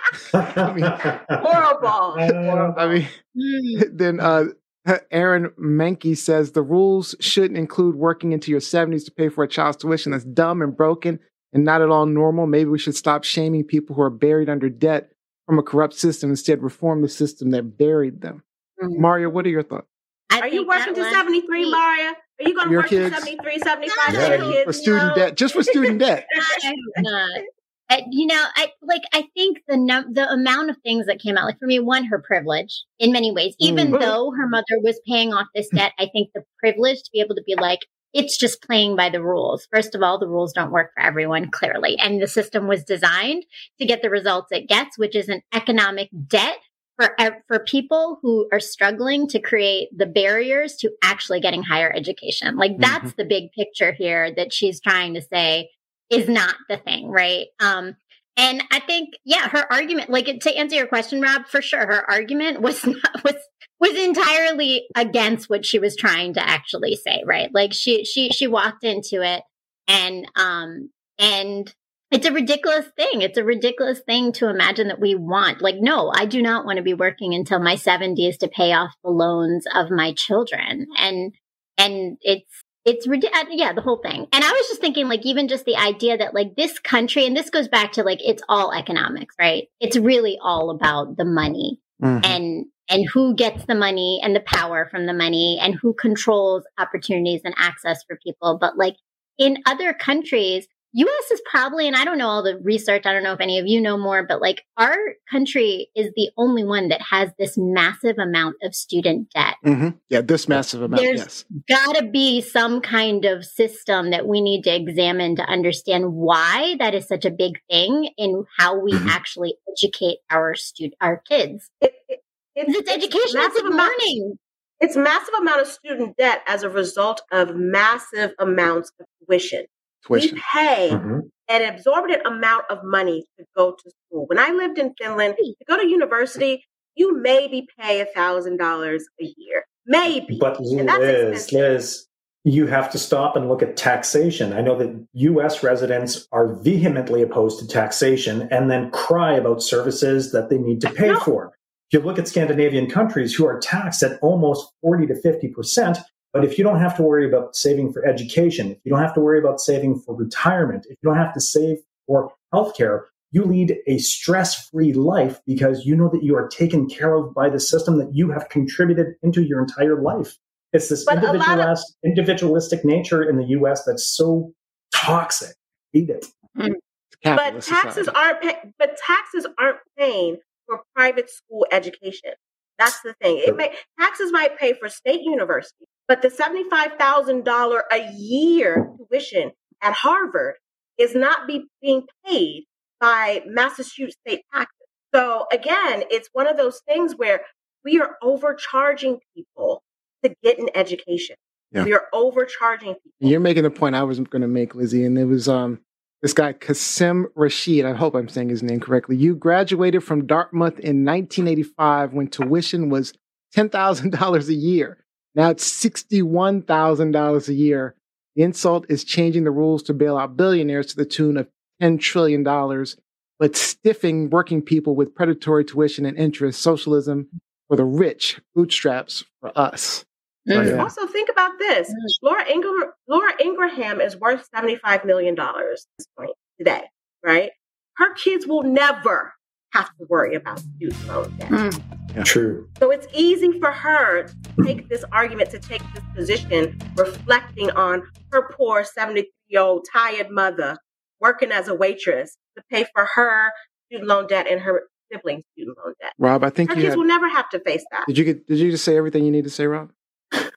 Horrible. Horrible. I mean, Mm. then uh, Aaron Mankey says, "The rules shouldn't include working into your seventies to pay for a child's tuition. That's dumb and broken and not at all normal. Maybe we should stop shaming people who are buried under debt from a corrupt system. Instead, reform the system that buried them." Mhm. Mario, what are your thoughts? I Are you think working that to last seventy-three, week- Maria? Are you going to Your work kids? to seventy-three, seventy-five No. for your Yeah. kids? For student no. debt, just for student debt. I hope not. Uh, you know, I like. I think the num- the amount of things that came out, like for me, one, her privilege in many ways. Even Mm. though her mother was paying off this debt, I think the privilege to be able to be like, it's just playing by the rules. First of all, the rules don't work for everyone, clearly, and the system was designed to get the results it gets, which is an economic debt for ev- for people who are struggling to create the barriers to actually getting higher education. Like that's the big picture here that she's trying to say is not the thing, right? Um, and I think, yeah, her argument, like to answer your question, Rob, for sure, her argument was not, was was entirely against what she was trying to actually say, right? Like she she she walked into it, and um and it's a ridiculous thing. It's a ridiculous thing to imagine that we want. Like, no, I do not want to be working until my seventies to pay off the loans of my children, and and it's. It's ridiculous. Yeah, the whole thing. And I was just thinking, like, even just the idea that, like, this country, and this goes back to, like, it's all economics, right? It's really all about the money Mhm. and and who gets the money and the power from the money and who controls opportunities and access for people. But, like, in other countries, U S is probably, and I don't know all the research, I don't know if any of you know more, but like our country is the only one that has this massive amount of student debt. Mhm. Yeah, this massive amount, There's yes. gotta be some kind of system that we need to examine to understand why that is such a big thing in how we Mhm. actually educate our student, our kids. It, it, it's, It's education, it's massive like amount- learning. It's massive amount of student debt as a result of massive amounts of tuition. Tuition. We pay Mhm. an exorbitant amount of money to go to school. When I lived in Finland, to go to university, you maybe pay a thousand dollars a year, maybe. But And that's Liz, expensive. Liz, you have to stop and look at taxation. I know that U S residents are vehemently opposed to taxation and then cry about services that they need to pay No. for. If you look at Scandinavian countries who are taxed at almost forty to fifty percent, but if you don't have to worry about saving for education, if you don't have to worry about saving for retirement, if you don't have to save for healthcare, you lead a stress-free life because you know that you are taken care of by the system that you have contributed into your entire life. It's this But a lot of- individualist, individualistic nature in the U S that's so toxic. Hate it. But Capitalist taxes society. aren't pay- but taxes aren't paying for private school education. That's the thing. It may taxes might pay for state university, but the seventy-five thousand dollars a year tuition at Harvard is not be, being paid by Massachusetts state taxes. So again, it's one of those things where we are overcharging people to get an education. Yeah. We are overcharging people. You're making the point I was going to make, Lizzie, and it was um this guy Qasim Rashid. I hope I'm saying his name correctly. You graduated from Dartmouth in nineteen eighty-five when tuition was ten thousand dollars a year. Now it's sixty-one thousand dollars a year. The insult is changing the rules to bail out billionaires to the tune of ten trillion dollars, but stiffing working people with predatory tuition and interest. Socialism for the rich, bootstraps for us. So, Mm. yeah. Also, think about this. Laura Ingram, Laura Ingraham is worth seventy-five million dollars at this point today, right? Her kids will never have to worry about student loan debt. Mm. True. So it's easy for her to take this argument, to take this position, reflecting on her poor seventy-year-old tired mother working as a waitress to pay for her student loan debt and her siblings' student loan debt. Rob, I think Her you kids had, will never have to face that. did you get did you just say everything you need to say, Rob?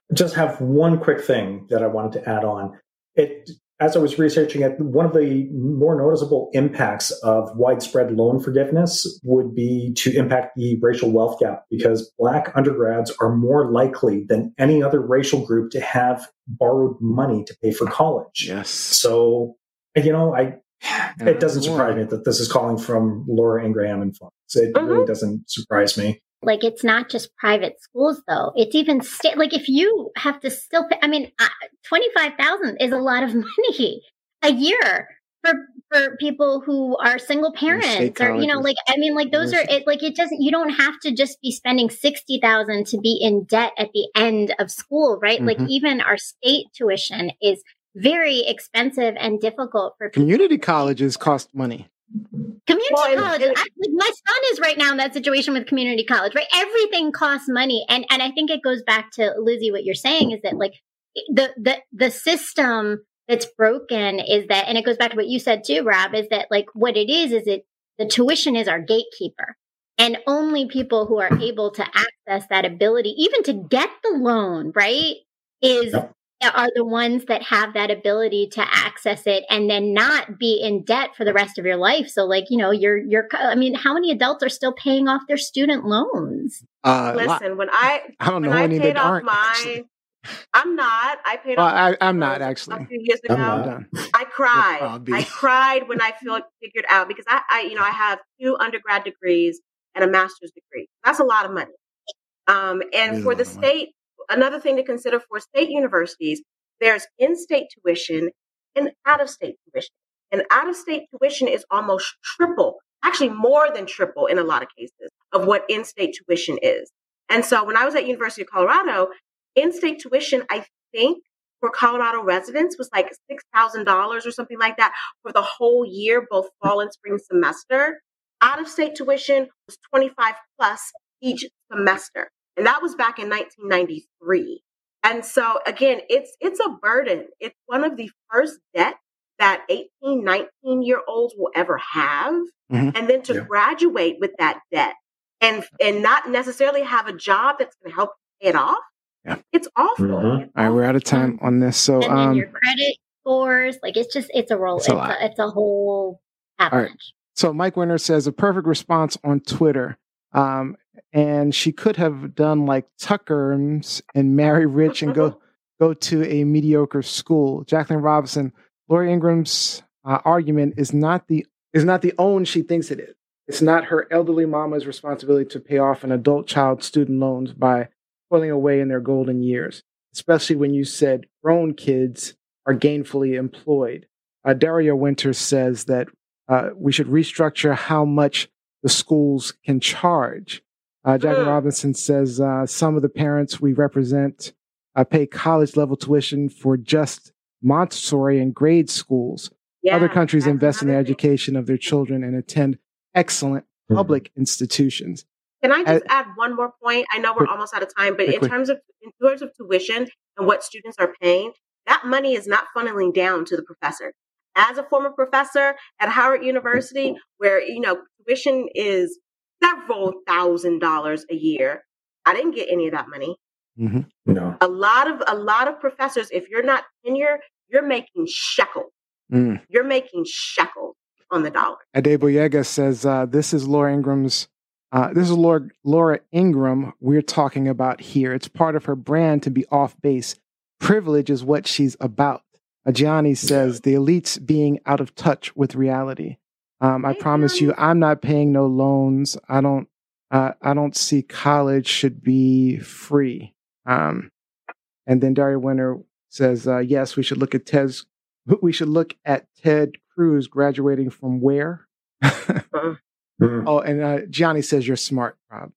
Just have one quick thing that I wanted to add on. It, as I was researching it, one of the more noticeable impacts of widespread loan forgiveness would be to impact the racial wealth gap, because Black undergrads are more likely than any other racial group to have borrowed money to pay for college. Yes. So, you know, I it doesn't surprise me that this is calling from Laura Ingraham and Fox. It Mhm. really doesn't surprise me. Like, it's not just private schools, though. It's even state. Like, if you have to still pay, I mean, uh, twenty-five thousand is a lot of money a year for for people who are single parents, or you know, colleges. like, I mean, like those are it. Like, it doesn't. You don't have to just be spending sixty thousand to be in debt at the end of school, right? Like, Mhm. even our state tuition is very expensive and difficult for people. Community colleges cost money. Community Well, and- college. and- I, like, my son is right now in that situation with community college, right? Everything costs money, and and I think it goes back to Lizzie. What you're saying is that like the the the system that's broken is that, and it goes back to what you said too, Rob. Is that like what it is? Is it the tuition is our gatekeeper, and only people who are able to access that ability, even to get the loan, right, is. Yep. Are the ones that have that ability to access it and then not be in debt for the rest of your life. So, like, you know, you're, you're, I mean, how many adults are still paying off their student loans? Uh, a lot. Listen, when I I don't know when I any paid that off aren't. my, actually. I'm not. I paid Well, off. I, I'm my not loans actually. A few years ago, I'm I'm not. done. I cried. I'll be. I cried when I feel figured out because I, I, you know, I have two undergrad degrees and a master's degree. That's a lot of money. Um, It and is a for lot the of money. state, another thing to consider for state universities, there's in-state tuition and out-of-state tuition. And out-of-state tuition is almost triple, actually more than triple in a lot of cases of what in-state tuition is. And so when I was at University of Colorado, in-state tuition, I think for Colorado residents was like six thousand dollars or something like that for the whole year, both fall and spring semester. Out-of-state tuition was twenty-five plus each semester. And that was back in nineteen ninety-three. And so again, it's it's a burden. It's one of the first debts that eighteen, nineteen year olds will ever have. Mhm. And then to Yeah. graduate with that debt and and not necessarily have a job that's going to help pay it off. Yeah. It's awful. Mhm. It's All right, we're out of awful. time on this. So, And then um, your credit scores, like it's just, it's a roll. It's It's a a, lot. it's a whole avalanche. so Mike Winter says a perfect response on Twitter. Um, and she could have done like Tucker's and marry rich and go go to a mediocre school. Jacqueline Robinson, Lori Ingram's uh, argument is not the is not the own she thinks it is. It's not her elderly mama's responsibility to pay off an adult child's student loans by toiling away in their golden years, especially when you said grown kids are gainfully employed. Uh, Daria Winters says that uh, we should restructure how much the schools can charge. Uh, Jacqueline Mm. Robinson says uh, some of the parents we represent uh, pay college level tuition for just Montessori and grade schools. Yeah, Other countries that's invest in the another thing. education of their children and attend excellent Mhm. public institutions. Can I just Uh, add one more point? I know we're quick- almost out of time, but quick, in quick. terms of in terms of tuition and what students are paying, that money is not funneling down to the professor. As a former professor at Howard University, where you know tuition is several thousand dollars a year, I didn't get any of that money. Mm-hmm. No. A lot of a lot of professors, if you're not tenure, you're making shekels. Mm. You're making shekels on the dollar. Adeboyega says, uh, this is Laura Ingram's, uh, this is Laura, Laura Ingram we're talking about here. It's part of her brand to be off base. Privilege is what she's about. Uh, Gianni says, the elites being out of touch with reality. Um, I Hey, promise you, Gianni. I'm not paying no loans. I don't, uh, I don't see college should be free. Um, and then Daria Winter says, uh, yes, we should look at Ted's, we should look at Ted Cruz graduating from where? Mm. Oh, and uh, Gianni says you're smart, Rob.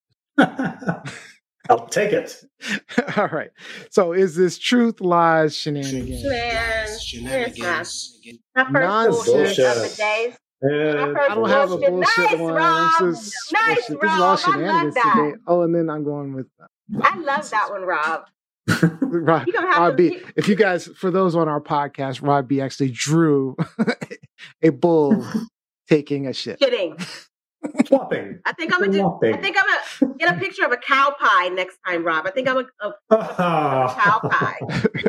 I'll take it. All right. So is this truth, lies, shenanigans? Man, Shenanigans. my first Nonsense. bullshit of Bullshit. the day. Yeah. I don't have a Bullshit. bullshit Nice, one. Rob. This is, Nice, bullshit. This is all Rob. I love shenanigans that. today. Oh, and then I'm going with uh, I love that one, Rob. Rob, You don't have Rob to B. be- If you guys, for those on our podcast, Rob B actually drew a bull taking a shit. Kidding. Flopping. I think I'm gonna do. Flopping. I think I'm gonna get a picture of a cow pie next time, Rob. I think I'm a, a, a cow pie.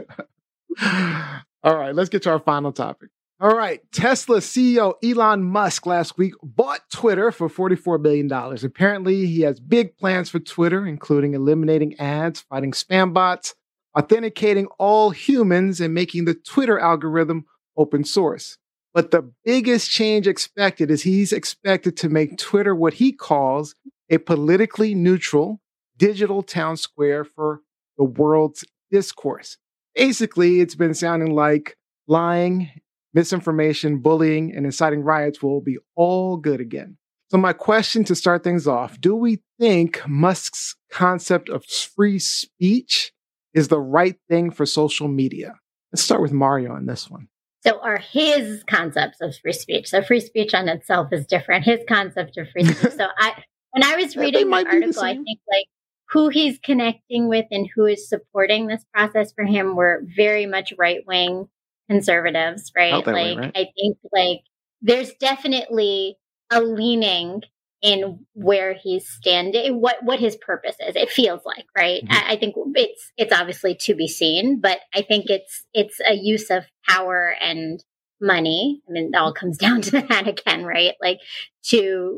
All right, let's get to our final topic. All right, Tesla C E O Elon Musk last week bought Twitter for forty-four billion dollars. Apparently, he has big plans for Twitter, including eliminating ads, fighting spam bots, authenticating all humans, and making the Twitter algorithm open source. But the biggest change expected is he's expected to make Twitter what he calls a politically neutral digital town square for the world's discourse. Basically, it's been sounding like lying, misinformation, bullying, and inciting riots will be all good again. So my question to start things off, do we think Musk's concept of free speech is the right thing for social media? Let's start with Mario on this one. So are his concepts of free speech. So free speech on itself is different. His concept of free speech. So I, when I was reading the article, the I think like who he's connecting with and who is supporting this process for him were very much right-wing conservatives, right? Like, way, right? I think like there's definitely a leaning in where he's standing, what, what his purpose is. It feels like, right? Mm-hmm. I, I think it's, it's obviously to be seen, but I think it's, it's a use of power and money. I mean, it all comes down to that again, right? Like to,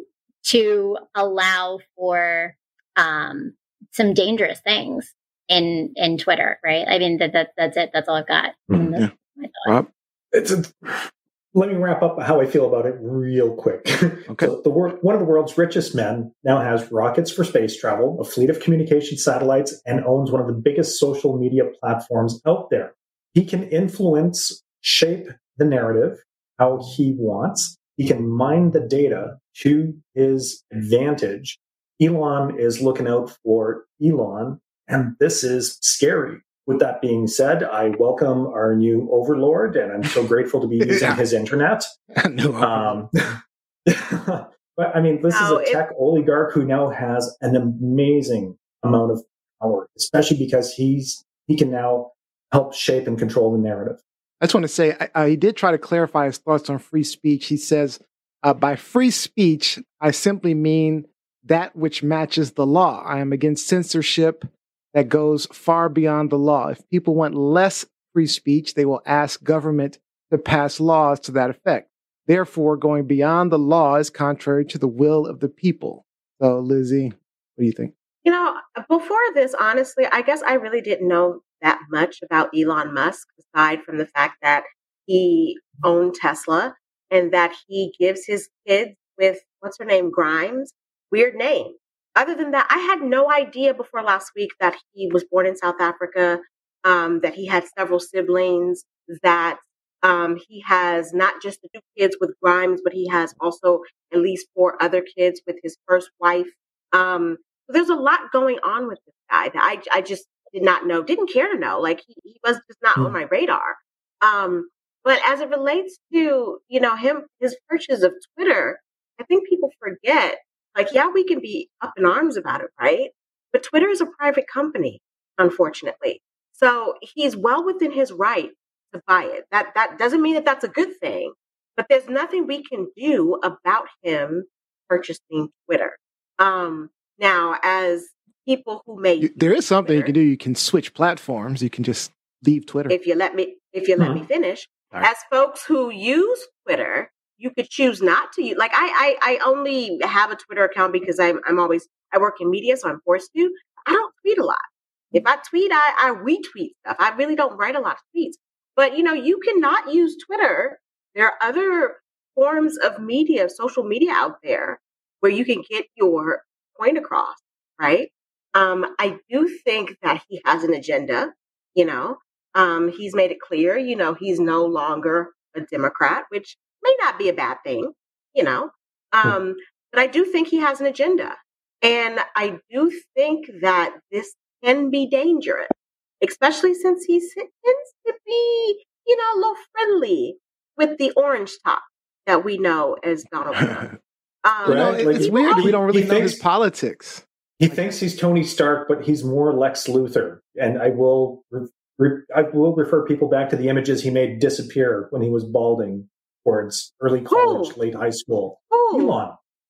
to allow for, um, some dangerous things in, in Twitter, right? I mean, that, that that's it. That's all I've got. Mm-hmm. Yeah. Rob? It's a, let me wrap up how I feel about it real quick. Okay. So the wor- one of the world's richest men now has rockets for space travel, a fleet of communication satellites, and owns one of the biggest social media platforms out there. He can influence, shape the narrative how he wants. He can mine the data to his advantage. Elon is looking out for Elon, and this is scary. With that being said, I welcome our new overlord, and I'm so grateful to be using yeah. his internet. um, but I mean, this no, is a tech it, oligarch who now has an amazing amount of power, especially because he's he can now help shape and control the narrative. I just want to say, I, I, he did try to clarify his thoughts on free speech. He says, uh, by free speech, I simply mean that which matches the law. I am against censorship that goes far beyond the law. If people want less free speech, they will ask government to pass laws to that effect. Therefore, going beyond the law is contrary to the will of the people. So, Lizzie, what do you think? You know, before this, honestly, I guess I really didn't know that much about Elon Musk, aside from the fact that he owned Tesla and that he gives his kids with, what's her name, Grimes, weird name. Other than that, I had no idea before last week that he was born in South Africa, um, that he had several siblings, that um, he has not just the two kids with Grimes, but he has also at least four other kids with his first wife. Um, so there's a lot going on with this guy that I, I just did not know, didn't care to know. Like he, he was just not mm. on my radar. Um, but as it relates to, you know, him, his purchase of Twitter, I think people forget. Like, yeah, we can be up in arms about it, right? But Twitter is a private company, unfortunately. So he's well within his right to buy it. That that doesn't mean that that's a good thing, but there's nothing we can do about him purchasing Twitter. Um, now, as people who may you, there is something Twitter, you can do. You can switch platforms. You can just leave Twitter. If you let me, if you let uh-huh. me finish. Right. As folks who use Twitter, you could choose not to use. Like I, I, I only have a Twitter account because I'm, I'm always, I work in media, so I'm forced to. I don't tweet a lot. If I tweet, I, I retweet stuff. I really don't write a lot of tweets. But you know, you cannot use Twitter. There are other forms of media, social media out there where you can get your point across, right? Um, I do think that he has an agenda. You know, um, he's made it clear. You know, he's no longer a Democrat, which may not be a bad thing, you know, um, but I do think he has an agenda. And I do think that this can be dangerous, especially since he tends to be, you know, a little friendly with the orange top that we know as Donald Trump. Um, you know, it's weird. We don't really know thinks, his politics. He thinks he's Tony Stark, but he's more Lex Luthor. And I will, re- I will refer people back to the images he made disappear when he was balding towards early college, Ooh. late high school. Ooh. Elon.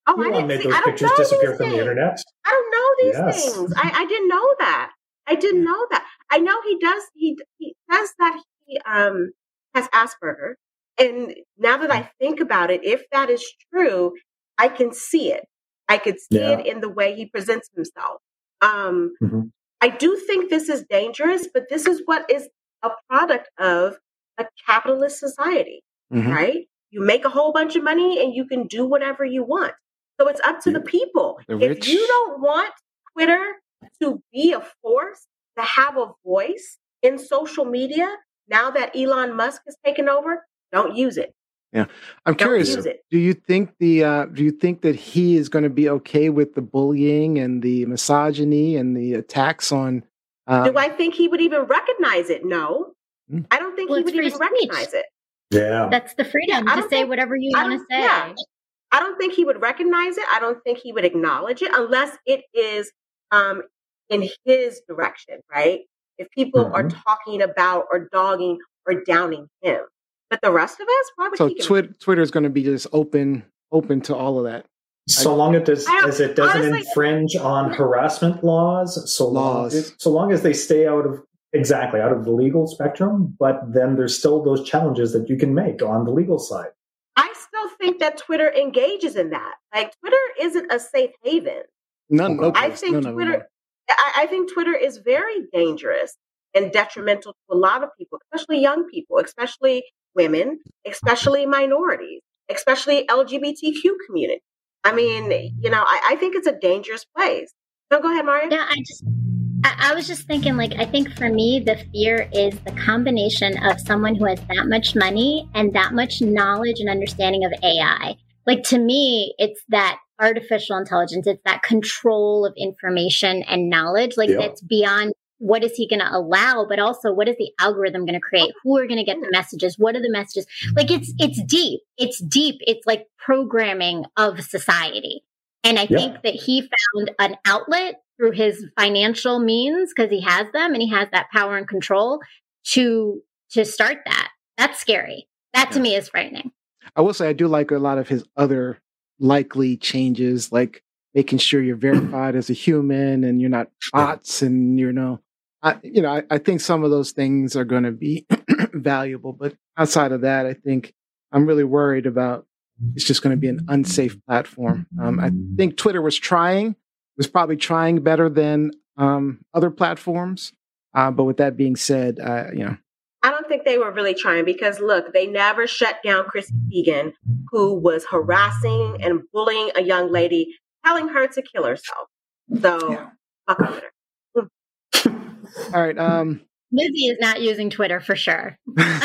Oh, I Elon didn't made see. those I don't pictures know disappear these from the things. internet. I don't know these Yes. things. I, I didn't know that. I didn't know that. I know he does. He he says that he um has Asperger, and now that I think about it, if that is true, I can see it. I could see Yeah. it in the way he presents himself. Um, Mhm. I do think this is dangerous, but this is what is a product of a capitalist society, Mhm. right? You make a whole bunch of money and you can do whatever you want. So it's up to the people. The If rich. you don't want Twitter to be a force, to have a voice in social media, now that Elon Musk has taken over, don't use it. Yeah, I'm Don't curious. use it. Do you think the uh, do you think that he is going to be okay with the bullying and the misogyny and the attacks on? Um, Do I think he would even recognize it? No. Mm. I don't think Well, he it's would free even speech. recognize it. Yeah. That's the freedom Yeah, I to don't say think- whatever you I want to don't- say. yeah. I don't think he would recognize it. I don't think he would acknowledge it unless it is um, in his direction, right? If people are Mhm. talking about or dogging or downing him. But the rest of us, why would so he give a- Twitter Twitter is going to be just open open to all of that. So long it does, I don't- as it doesn't honestly- infringe on harassment laws, so Laws. long so long as they stay out of exactly out of the legal spectrum, but then there's still those challenges that you can make on the legal side. I still think that Twitter engages in that. Like Twitter isn't a safe haven. None. No I place, think none of them Twitter. are. I, I think Twitter is very dangerous and detrimental to a lot of people, especially young people, especially women, especially minorities, especially L G B T Q community. I mean, you know, I, I think it's a dangerous place. No, go ahead, Maria. Yeah, I just, I, I was just thinking, like, I think for me, the fear is the combination of someone who has that much money and that much knowledge and understanding of A I. Like, to me, it's that artificial intelligence, it's that control of information and knowledge, like, Yeah. that's beyond what is he going to allow, but also what is the algorithm going to create? Who are going to get the messages? What are the messages? Like, it's, it's deep. It's deep. It's like programming of society. And I Yeah. think that he found an outlet through his financial means, because he has them and he has that power and control to to start that. That's scary. That to me is frightening. I will say I do like a lot of his other likely changes, like making sure you're verified as a human and you're not bots, and you know, I you know I, I think some of those things are going to be valuable. But outside of that, I think I'm really worried about it's just going to be an unsafe platform. Um, I think Twitter was trying, was probably trying better than um, other platforms. Uh, but with that being said, uh, you know. I don't think they were really trying because look, they never shut down Chrissy Teigen, who was harassing and bullying a young lady, telling her to kill herself. So, Yeah. fuck with her. All right. Um, Lizzie is not using Twitter for sure.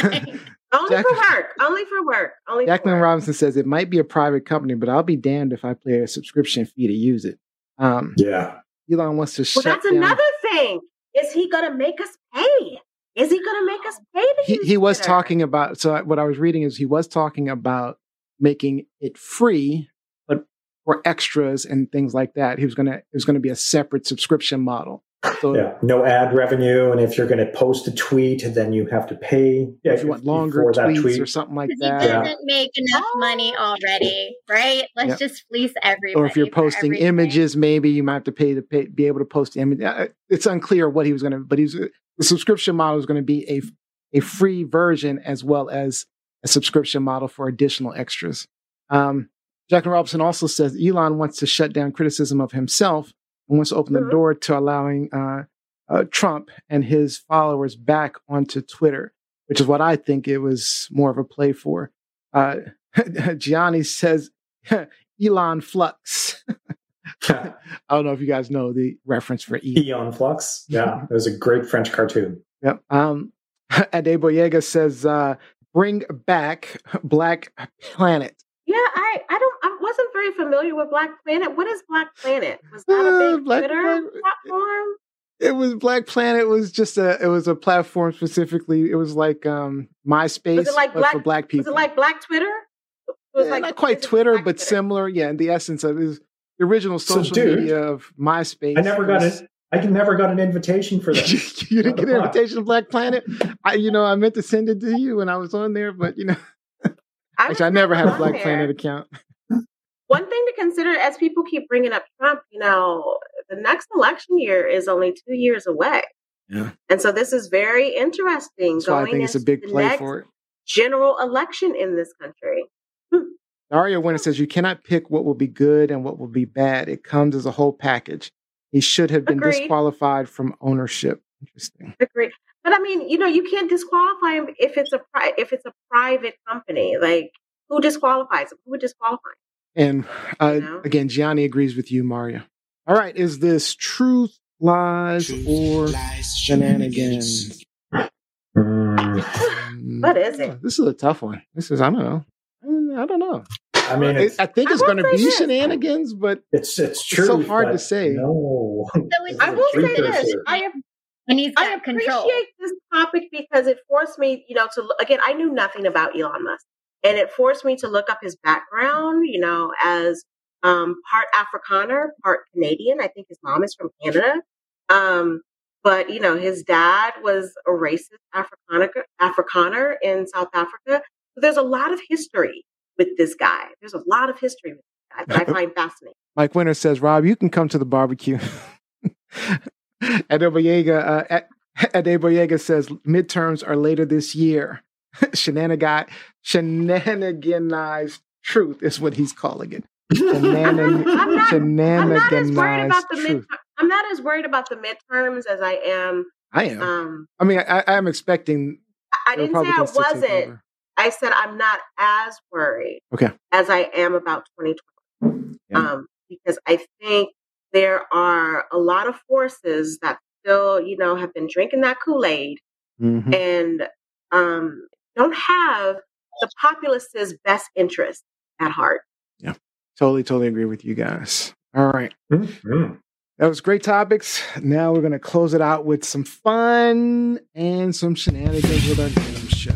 Only Jack- for work. Only for work. Only for Jacqueline work. Robinson says it might be a private company, but I'll be damned if I pay a subscription fee to use it. Um, Yeah. Elon wants to Well, shut that's down. another thing. Is he going to make us pay? Is he going to make us pay to He, use he was Twitter? talking about. So what I was reading is he was talking about making it free, but for extras and things like that. He was gonna. It was going to be a separate subscription model. So Yeah. No ad revenue. And if you're going to post a tweet, then you have to pay. Yeah, if you want longer for that tweets tweet. or something like Because he that, Yeah. doesn't make enough money already, right? Let's Yep. just fleece everybody. or if you're for posting everything. images, maybe you might have to pay to pay, be able to post the image. Uh, It's unclear what he was going to, but he's the subscription model is going to be a a free version as well as a subscription model for additional extras. Um, Jacqueline Robinson also says Elon wants to shut down criticism of himself and wants to open the Mhm. door to allowing uh, uh, Trump and his followers back onto Twitter, which is what I think it was more of a play for. Uh, Gianni says Elon Flux. I don't know if you guys know the reference for Elon. Eon Flux. Yeah. It was a great French cartoon. Yep. Um, Ade Boyega says, uh, bring back Black Planet. Yeah, I, I don't I wasn't very familiar with Black Planet. What is Black Planet? Was that Uh, a big Black Twitter Planet- platform? It was Black Planet was just a, it was a platform specifically. It was like, um, MySpace, Was it like but Black- for Black people. Was it like Black Twitter? It was Eh, like- not quite is it Twitter, Black but Twitter? similar. Yeah. In the essence of it is the original So, social dude, media of MySpace. I never got was- it. I never got an invitation for that. you didn't What get the an fuck? invitation to Black Planet. I, you know, I meant to send it to you when I was on there, but you know, I was actually, I never had a on Black there. Planet account. one thing to consider as people keep bringing up Trump, you know, the next election year is only two years away. Yeah. And so this is very interesting. That's why I going think it's a into big the play next for it. general election in this country. Hmm. Dario Winner says you cannot pick what will be good and what will be bad. It comes as a whole package. He should have been Agreed. disqualified from ownership. Interesting. Agree. But I mean, you know, you can't disqualify him if it's a pri- if it's a private company. Like, who disqualifies him? Who would disqualify him? And uh, You know? again, Gianni agrees with you, Mario. All right, is this truth, lies, Truth, or lies, shenanigans? Mm, Mm, What is it? This is a tough one. This is, I don't know. Mm, I don't know. I mean, It- it's I think I it's will going to say be this. shenanigans, but it's, it's It's true. so hard to say. No. So it's I will say Precursor. this: I have and he's I got control. appreciate this topic because it forced me, you know, to look, again, I knew nothing about Elon Musk, and it forced me to look up his background, you know, as um, part Afrikaner, part Canadian. I think his mom is from Canada. Um, but, you know, his dad was a racist Afrikaner, Afrikaner in South Africa. So there's a lot of history with this guy. There's a lot of history with this guy that I find fascinating. Mike Winter says, Rob, you can come to the barbecue. Adeboyega, uh, Adeboyega says, midterms are later this year. Shenanigan, shenaniganized truth is what he's calling it. Shenanig- I'm not, I'm not as worried about shenaniganized the mid, truth. I'm not as worried about the midterms as I am. I am. Um, I mean, I, I am expecting I the didn't say I Republicans to take wasn't. over. I said I'm not as worried Okay. as I am about twenty twenty. Yeah. Um, because I think there are a lot of forces that still, you know, have been drinking that Kool-Aid Mhm. and um, don't have the populace's best interest at heart. Totally, totally agree with you guys. All right. Mhm. That was great topics. Now we're going to close it out with some fun and some shenanigans with our game show.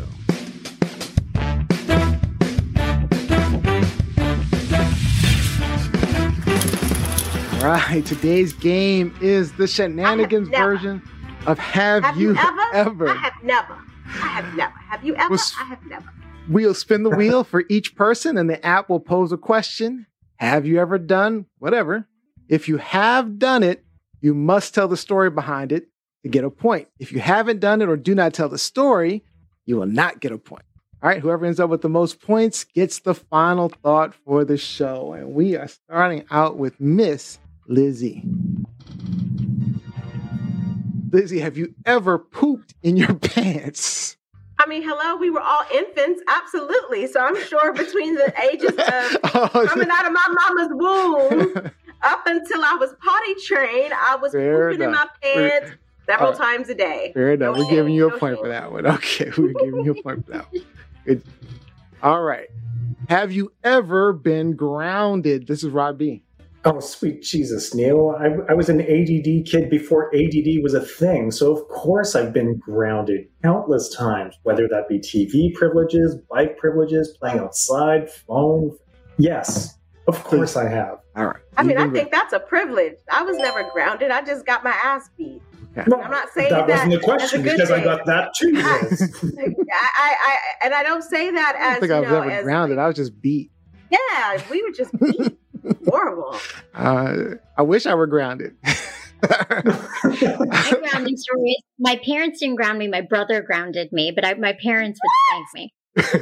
All right. Today's game is the shenanigans never. version of Have, Have You, you ever? Ever? I have never. I have never. Have you ever? Was- I have never. We'll spin the wheel for each person, and the app will pose a question. Have you ever done whatever? If you have done it, you must tell the story behind it to get a point. If you haven't done it or do not tell the story, you will not get a point. All right, whoever ends up with the most points gets the final thought for the show. And we are starting out with Miss Lizzie. Lizzie, have you ever pooped in your pants? I mean, hello, we were all infants, absolutely. So I'm sure between the ages of Oh, coming out of my mama's womb up until I was potty trained, I was Fair pooping in enough. my pants several All right. times a day. Fair enough. No We're giving you a shame, no point shame. for that one. Okay, we're giving you a point for that one. Good. All right. Have you ever been grounded? This is Rob B. Oh, sweet Jesus, Neil. I, I was an A D D kid before A D D was a thing, so of course I've been grounded countless times, whether that be T V privileges, bike privileges, playing outside, phone. Yes, of course I have. All right. I mean, I You've been think that's a privilege. I was never grounded. I just got my ass beat. No, I'm not saying that that wasn't the as a question good because I thing. got that too. I, I, I, and I don't say that I don't as think you I was know, ever as, grounded. I was just beat. yeah, we were just beat. Horrible. Uh, I wish I were grounded. My grounding story is my parents didn't ground me. My brother grounded me, but I, my parents would spank me.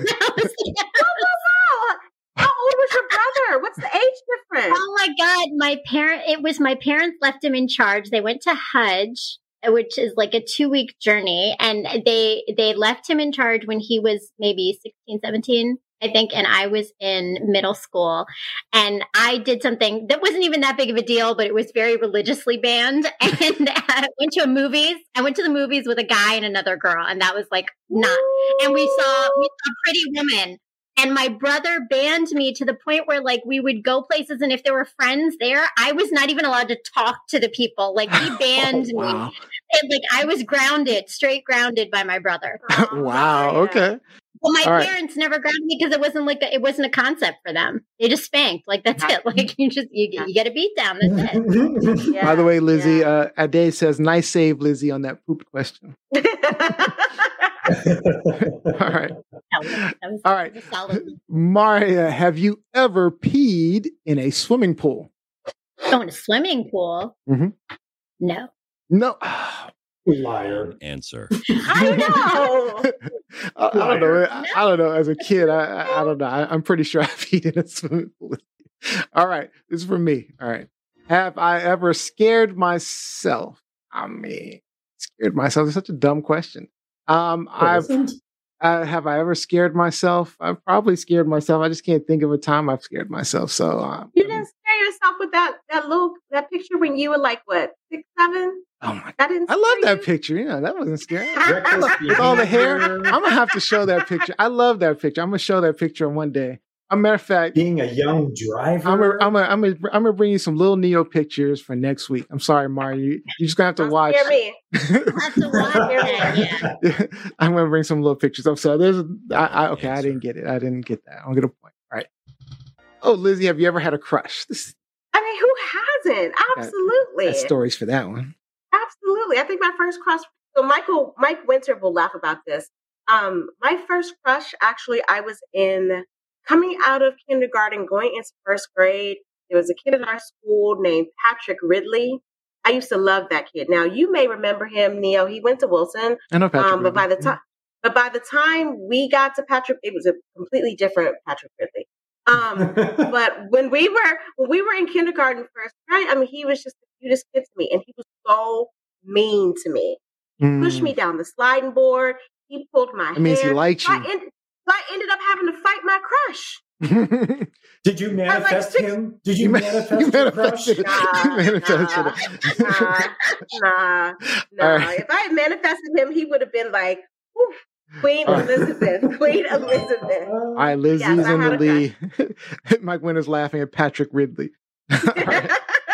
Oh, how old was your brother? What's the age difference? Oh my God. My parent, it was my parents left him in charge. They went to Hajj, which is like a two week journey. And they, they left him in charge when he was maybe sixteen, seventeen, I think. And I was in middle school and I did something that wasn't even that big of a deal, but it was very religiously banned. And I went to a movies. I went to the movies with a guy and another girl. And that was like not, and we saw, we saw Pretty Woman. And my brother banned me to the point where like we would go places and if there were friends there, I was not even allowed to talk to the people. Like he banned Oh, wow. me. And, like I was grounded, straight grounded by my brother. Wow. Okay. Well, my All right. parents never grounded me because it wasn't like a, it wasn't a concept for them. They just spanked. Like that's it. Like you just you, you get a beat down. That's it. Yeah, By the way, Lizzie, yeah. uh, Ade says, nice save, Lizzie, on that poop question. All right. That was, that was, All right. that was solid. Maria, have you ever peed in a swimming pool? Oh, in a swimming pool? Mhm. No. No. Liar. Answer. I know. I, I don't know. I, No. I don't know. As a kid, I, I, I don't know. I, I'm pretty sure I peed in a swimming pool. All right. This is for me. All right. Have I ever scared myself? I mean, scared myself is such a dumb question. Um, I've Wasn't? uh, have I ever scared myself? I've probably scared myself. I just can't think of a time I've scared myself. So um, You didn't scare yourself with that that little that picture when you were like what six seven? oh my! That didn't. I love scare that you? picture. Yeah, that wasn't scary. Reckless With all the hair, behavior. I'm gonna have to show that picture. I love that picture. I'm gonna show that picture one day. A matter of fact, Being a young driver. I'm gonna, I'm gonna, I'm gonna, I'm gonna bring you some little Neo pictures for next week. I'm sorry, Mario. You, you're just gonna have to Don't watch. scare me. I'll have to watch that, yeah. I'm gonna bring some little pictures up. So there's, I, I okay, I Answer. didn't get it. I didn't get that. I'll get a point. All right. Oh, Lizzie, have you ever had a crush? This I mean, who hasn't? Absolutely. that stories for that one. Absolutely. I think my first crush, so Michael, Mike Winter will laugh about this. Um, my first crush, actually, I was in, coming out of kindergarten, going into first grade. There was a kid at our school named Patrick Ridley. I used to love that kid. Now, you may remember him, Neo. He went to Wilson. I know Patrick. Um, but by the Ridley. time, but by the time we got to Patrick, it was a completely different Patrick Ridley. Um, but when we were when we were in kindergarten first grade, I mean, he was just the cutest kid to me, and he was so mean to me. He pushed me down the sliding board. He pulled my That means he hair. liked So I, you. en- so I ended up having to fight my crush. Mm. Did you manifest six- him? Did you, You ma- manifest you your crush? manifested it. Nah, You manifested nah, it. nah, nah, nah. All right. If I had manifested him, he would have been like, whew, Queen All right. Elizabeth, Queen Elizabeth. All right, Lizzie's Yes, I in had the a lead. Mike Winter's laughing at Patrick Ridley. All right.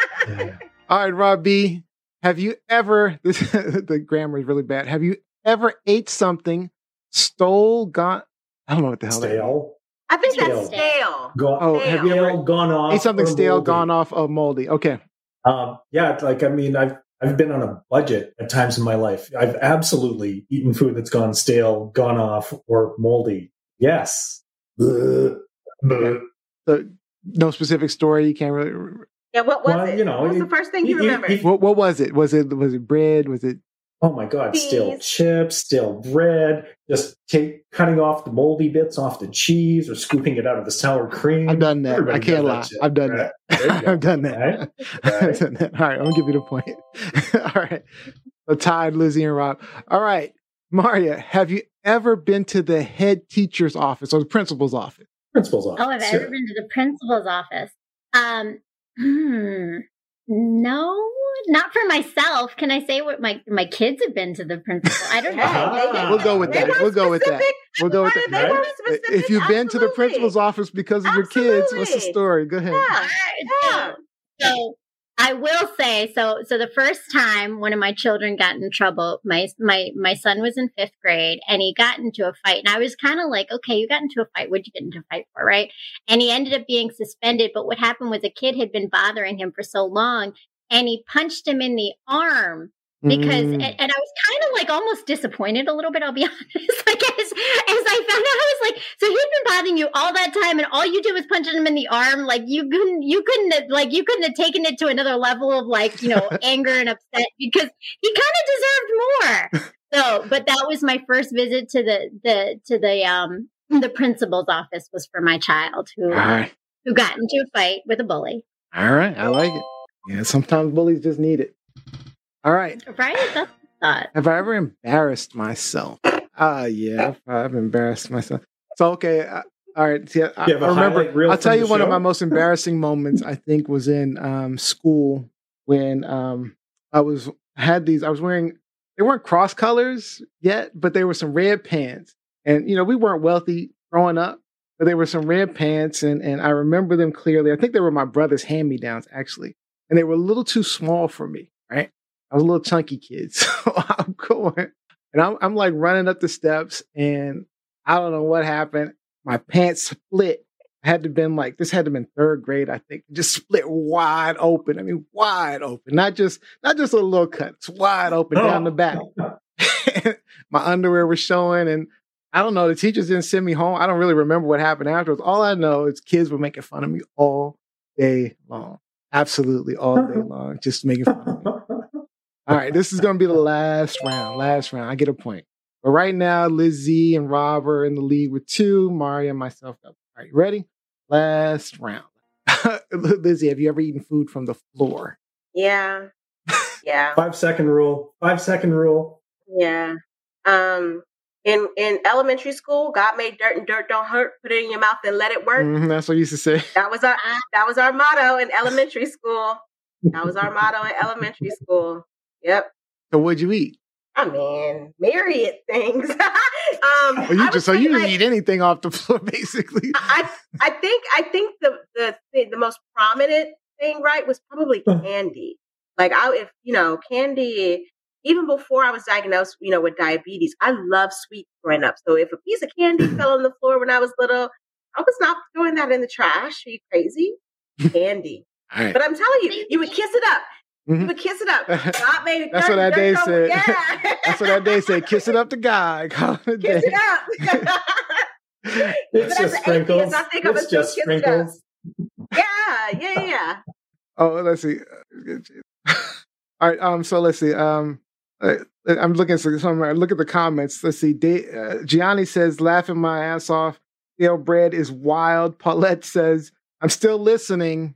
All right, Rob B. Have you ever, this, the grammar is really bad. Have you ever ate something, stole, gone, I don't know what the hell that is. Stale. I think Stale. that's stale. Go, Oh, have you ever stale, gone off. ate something or stale, moldy. gone off, oh, moldy? Okay. Um, yeah, it's like I mean, I've I've been on a budget at times in my life. I've absolutely eaten food that's gone stale, gone off, or moldy. Yes. Bleh. Bleh. So, no specific story. You can't really. Yeah, what was Well, it? you know, what was you- the first thing you you- you- remember? you- What, what was it? Was it was it bread? Was it? Oh my God! Stale Cheese. chips, stale bread. Just take cutting off the moldy bits off the cheese, or scooping it out of the sour cream. I've done that. Everybody I can't does lie. shit, I've done right? that. There you go. I've done that. Right? I've done that. All right, I'm gonna give you the point. All right, so tied, Lizzie and Rob. All right, Maria, have you ever been to the head teacher's office or the principal's office? Principal's office. Oh, have I yeah. ever been to the principal's office? Um, hmm, no, not for myself. Can I say what my my kids have been to the principal? I don't know. Ah. We'll go with They that. weren't We'll go with that. specific. We'll go with Why that. did they Right? weren't specific? If you've been to the Absolutely. principal's office because of your kids, what's the Absolutely. story? Go ahead. Yeah, yeah. So I will say, so so the first time one of my children got in trouble, my my my son was in fifth grade and he got into a fight. And I was kind of like, okay, you got into a fight. What'd you get into a fight for, right? And he ended up being suspended. But what happened was a kid had been bothering him for so long and he punched him in the arm. Because Mm. and, and I was kind of like almost disappointed a little bit, I'll be honest. Like as, as I found out, I was like, so he'd been bothering you all that time, and all you did was punch him in the arm. Like you couldn't, you couldn't, have, like you couldn't have taken it to another level of like you know anger and upset because he kind of deserved more. So, but that was my first visit to the the to the um the principal's office was for my child who All right. who got into a fight with a bully. All right. I like it. Yeah, sometimes bullies just need it. All right. Right? That's thought. Have I ever embarrassed myself? Uh yeah, I've, I've embarrassed myself. So okay, uh, all right. See, I, You have a I remember. highlight reel I'll tell from you the one of show? my most embarrassing moments. I think was in um, school when um, I was had these. I was wearing. They weren't cross colors yet, but they were some red pants, and you know we weren't wealthy growing up, but they were some red pants, and and I remember them clearly. I think they were my brother's hand me downs actually, and they were a little too small for me. Right. I was a little chunky kid, so I'm going, and I'm, I'm like running up the steps, and I don't know what happened. My pants split. I had to been like this had to been third grade, I think. Just split wide open. I mean, wide open. Not just not just a little cut. It's wide open down the back. My underwear was showing, and I don't know. The teachers didn't send me home. I don't really remember what happened afterwards. All I know is kids were making fun of me all day long. Absolutely all day long. Just making fun of me. All right. This is going to be the last round. Last round. I get a point. But right now, Lizzie and Rob are in the lead with two. Mario and myself. All right. Ready? Last round. Lizzie, have you ever eaten food from the floor? Yeah. Yeah. Five second rule. Five second rule. Yeah. Um, in in elementary school, God made dirt and dirt don't hurt. Put it in your mouth and let it work. Mhm, that's what I used to say. That was our that was our motto in elementary school. That was our motto in elementary school. Yep. So what'd you eat? I mean, myriad things. um, Oh, you I would just so say, you didn't like, eat anything off the floor, basically. I I think I think the the thing, the most prominent thing, right, was probably candy. Like I, if you know, candy. Even before I was diagnosed, you know, with diabetes, I love sweets growing up. So if a piece of candy fell on the floor when I was little, I was not throwing that in the trash. Are you crazy? Candy. All right. But I'm telling you, you would kiss it up. Mhm. You would kiss it up. God made That's dirt, what that dirt day don't- said. Yeah. That's what that day said. Kiss it up to God. Call it a Kiss day. it up. It's But as just an sprinkles. atheist, I think I'm It's gonna just kiss it up. sprinkles. Yeah, yeah, yeah. Oh, let's see. All right. Um. So let's see. Um. uh, I'm looking. So so I'm- look at the comments. Let's see. Da- uh, Gianni says, "Laughing my ass off." Dale Bread is wild. Paulette says, "I'm still listening."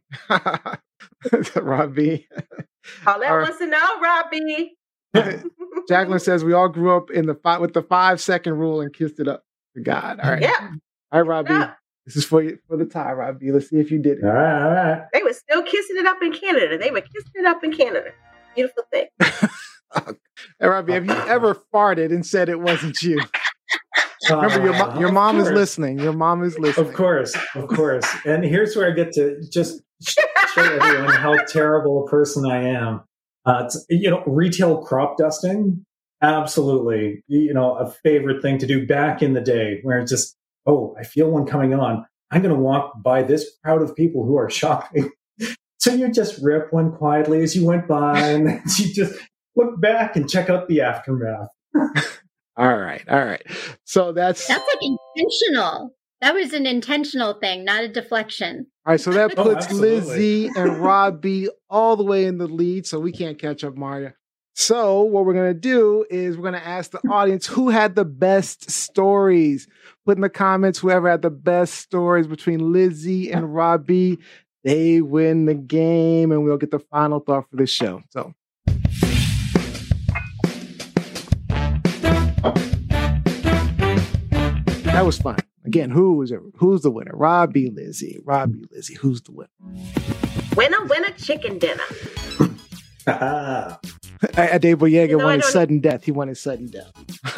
Robbie. Paulette All right. wants to know, Robbie. Jacqueline says, "We all grew up in the five with the five second rule and kissed it up to God." All right. Yeah. All right, Robbie. Yeah. This is for you for the tie, Robbie. Let's see if you did it. All right, all right. They were still kissing it up in Canada. They were kissing it up in Canada. Beautiful thing. Hey, Robbie, have you ever farted and said it wasn't you? Remember, your, mo- Uh, your of mom is course. listening. Your mom is listening. Of course, of course. And here's where I get to just show everyone how terrible a person I am. Uh, it's, you know, retail crop dusting, absolutely, you know, a favorite thing to do back in the day where it's just, oh, I feel one coming on. I'm going to walk by this crowd of people who are shopping. So you just rip one quietly as you went by and then you just look back and check out the aftermath. All right. All right. So that's, That's like intentional. That was an intentional thing, not a deflection. all right. So that Oh, puts absolutely. Lizzie and Robbie all the way in the lead. So we can't catch up, Mario. So what we're going to do is we're going to ask the audience who had the best stories. Put in the comments whoever had the best stories between Lizzie and Robbie. They win the game, and we'll get the final thought for this show. So. That was fun. Again, who was it? Who's the winner? Robbie, Lizzie. Robbie, Lizzie. Who's the winner? Winner, winner, chicken dinner. Ah. Uh, Dave Boyega You know, I wanted don't- sudden death. He wanted sudden death.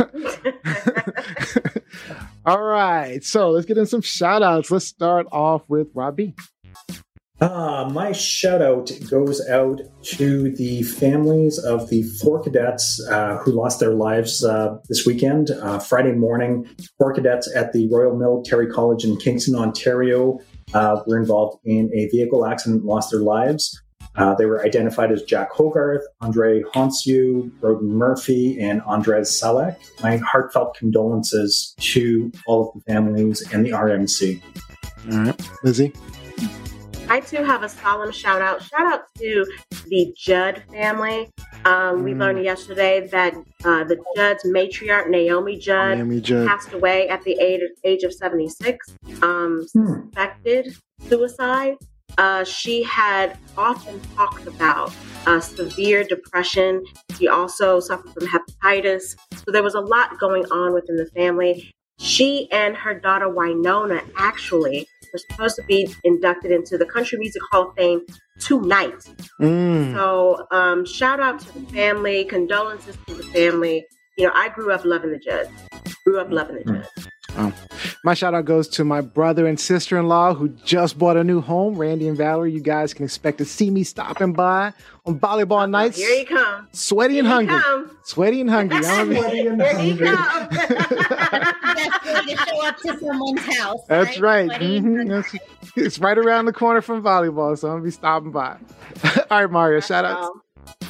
All right. So let's get in some shout outs. Let's start off with Robbie. Uh, my shout out goes out to the families of the four cadets uh, who lost their lives uh, this weekend. Uh, Friday morning, four cadets at the Royal Military College in Kingston, Ontario, uh, were involved in a vehicle accident and lost their lives. Uh, they were identified as Jack Hogarth, Andre Honsu, Broden Murphy, and Andres Salek. My heartfelt condolences to all of the families and the R M C. All right. Lizzie. I too have a solemn shout out. Shout out to the Judd family. Um, we Mm. learned yesterday that uh, the Judd's matriarch, Naomi Judd, Naomi Judd. passed away at the age, age of seventy-six, um, Hmm. suspected suicide. Uh, she had often talked about uh, severe depression. She also suffered from hepatitis. So there was a lot going on within the family. She and her daughter Winona actually were supposed to be inducted into the Country Music Hall of Fame tonight. Mm. So um, shout out to the family, condolences to the family. You know, I grew up loving the Judds. Grew up loving the Judds. Oh. My shout out goes to my brother and sister-in-law who just bought a new home, Randy and Valerie. You guys can expect to see me stopping by on volleyball nights. Here you come. Sweaty and Here he hungry. come. Sweaty and hungry. I'm gonna be- Sweaty and Here he hungry. comes. Best way to show up to someone's house. That's right. Sweaty and Mhm. hungry. That's- It's right around the corner from volleyball, so I'm gonna be stopping by. All right, Mario, shout out. Um,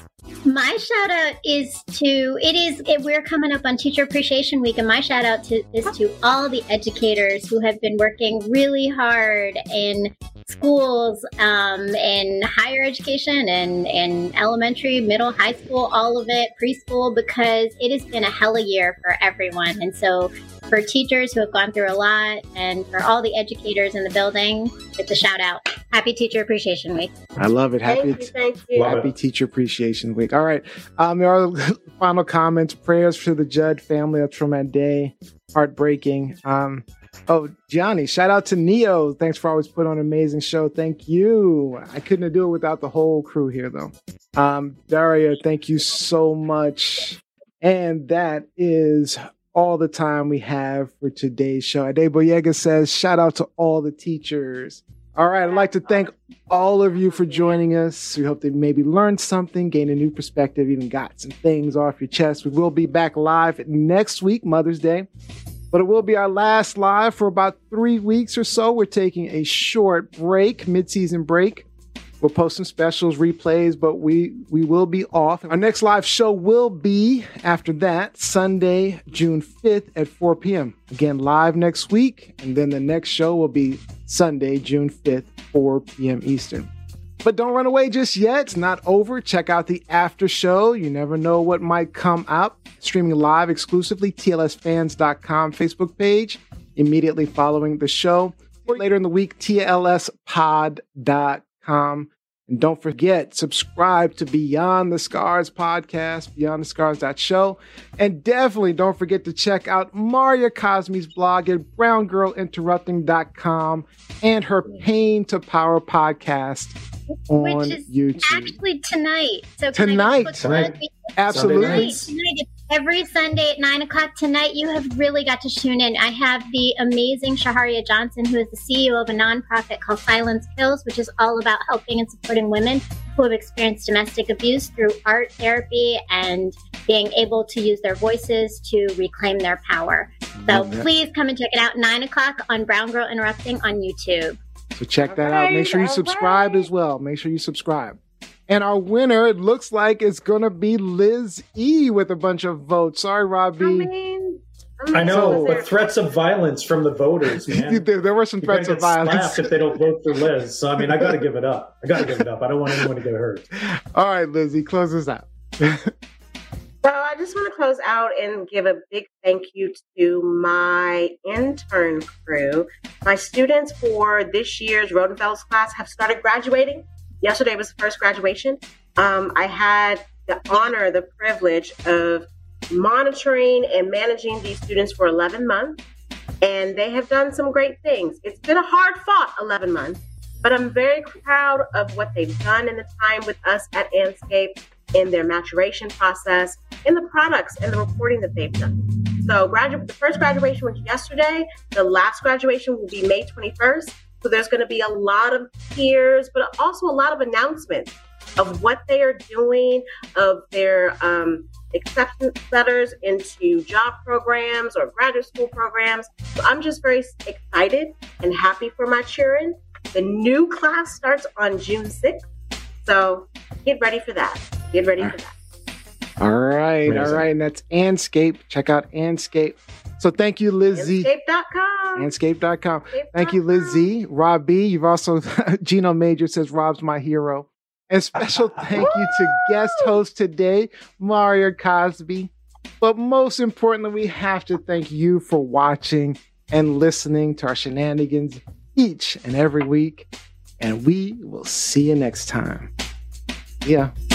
My shout out is to, it is, it, we're coming up on Teacher Appreciation Week, and my shout out to, is to all the educators who have been working really hard in schools, um, in higher education and, and elementary, middle, high school, all of it, preschool, because it has been a hell of a year for everyone. And so for teachers who have gone through a lot, and for all the educators in the building, it's a shout out. Happy Teacher Appreciation Week. I love it. Happy, Thank you, thank you. Love happy it. Teacher Appreciation Week. All right. Um, there are final comments. Prayers for the Judd family. A traumatic day. Heartbreaking. Um, oh, Johnny, shout out to Neo. Thanks for always putting on an amazing show. Thank you. I couldn't do it without the whole crew here, though. Um, Daria, thank you so much. And that is all the time we have for today's show. Ade Boyega says, shout out to all the teachers. All right, I'd like to thank all of you for joining us. We hope that you maybe learned something, gained a new perspective, even got some things off your chest. We will be back live next week, Mother's Day, but it will be our last live for about three weeks or so. We're taking a short break, mid-season break. We'll post some specials, replays, but we, we will be off. Our next live show will be, after that, Sunday, June fifth at four p.m. Again, live next week, and then the next show will be Sunday, June fifth, four p.m. Eastern. But don't run away just yet. It's not over. Check out the after show. You never know what might come up. Streaming live exclusively, T L S fans dot com Facebook page, immediately following the show. Or later in the week, T L S pod dot com. And don't forget, subscribe to Beyond the Scars podcast, beyond the scars dot show. And definitely don't forget to check out Maria Cosme's blog at brown girl interrupting dot com and her Pain to Power podcast on Which is YouTube. actually tonight. So can Tonight. I just put Tonight. plug- Absolutely. Sunday Tonight, tonight, it's every Sunday at nine o'clock tonight. You have really got to tune in. I have the amazing Shaharia Johnson, who is the C E O of a nonprofit called Silence Kills, which is all about helping and supporting women who have experienced domestic abuse through art therapy and being able to use their voices to reclaim their power. So Love that. please come and check it out. Nine o'clock on Brown Girl Interrupting on YouTube. So check that All out. Make right, sure you all subscribe right. as well. Make sure you subscribe. And our winner, it looks like it's going to be Liz E with a bunch of votes. Sorry, I Robbie. mean, I, I know, mean, but threats of violence from the voters, man. there, there were some You're gonna threats of get violence. slapped if they don't vote for Liz. So I mean, I got to give it up. I got to give it up. I don't want anyone to get hurt. All right, Lizzie, close us out. So I just want to close out and give a big thank you to my intern crew. My students for this year's Rodenfels class have started graduating. Yesterday was the first graduation. Um, I had the honor, the privilege of monitoring and managing these students for eleven months, and they have done some great things. It's been a hard fought eleven months, but I'm very proud of what they've done in the time with us at Anscape, in their maturation process, in the products and the reporting that they've done. So gradu- the first graduation was yesterday. The last graduation will be May twenty-first. So there's going to be a lot of tears, but also a lot of announcements of what they are doing, of their um, acceptance letters into job programs or graduate school programs. So I'm just very excited and happy for my children. The new class starts on June sixth. So get ready for that. Get ready for that. All right, Amazing. all right. And that's Anscape. Check out Anscape. So thank you, Lizzie. Anscape dot com. Anscape dot com. Thank you, Lizzie. Rob B. You've also, Gino Major says, Rob's my hero. And special thank you to guest host today, Maria Cosby. But most importantly, we have to thank you for watching and listening to our shenanigans each and every week. And we will see you next time. Yeah.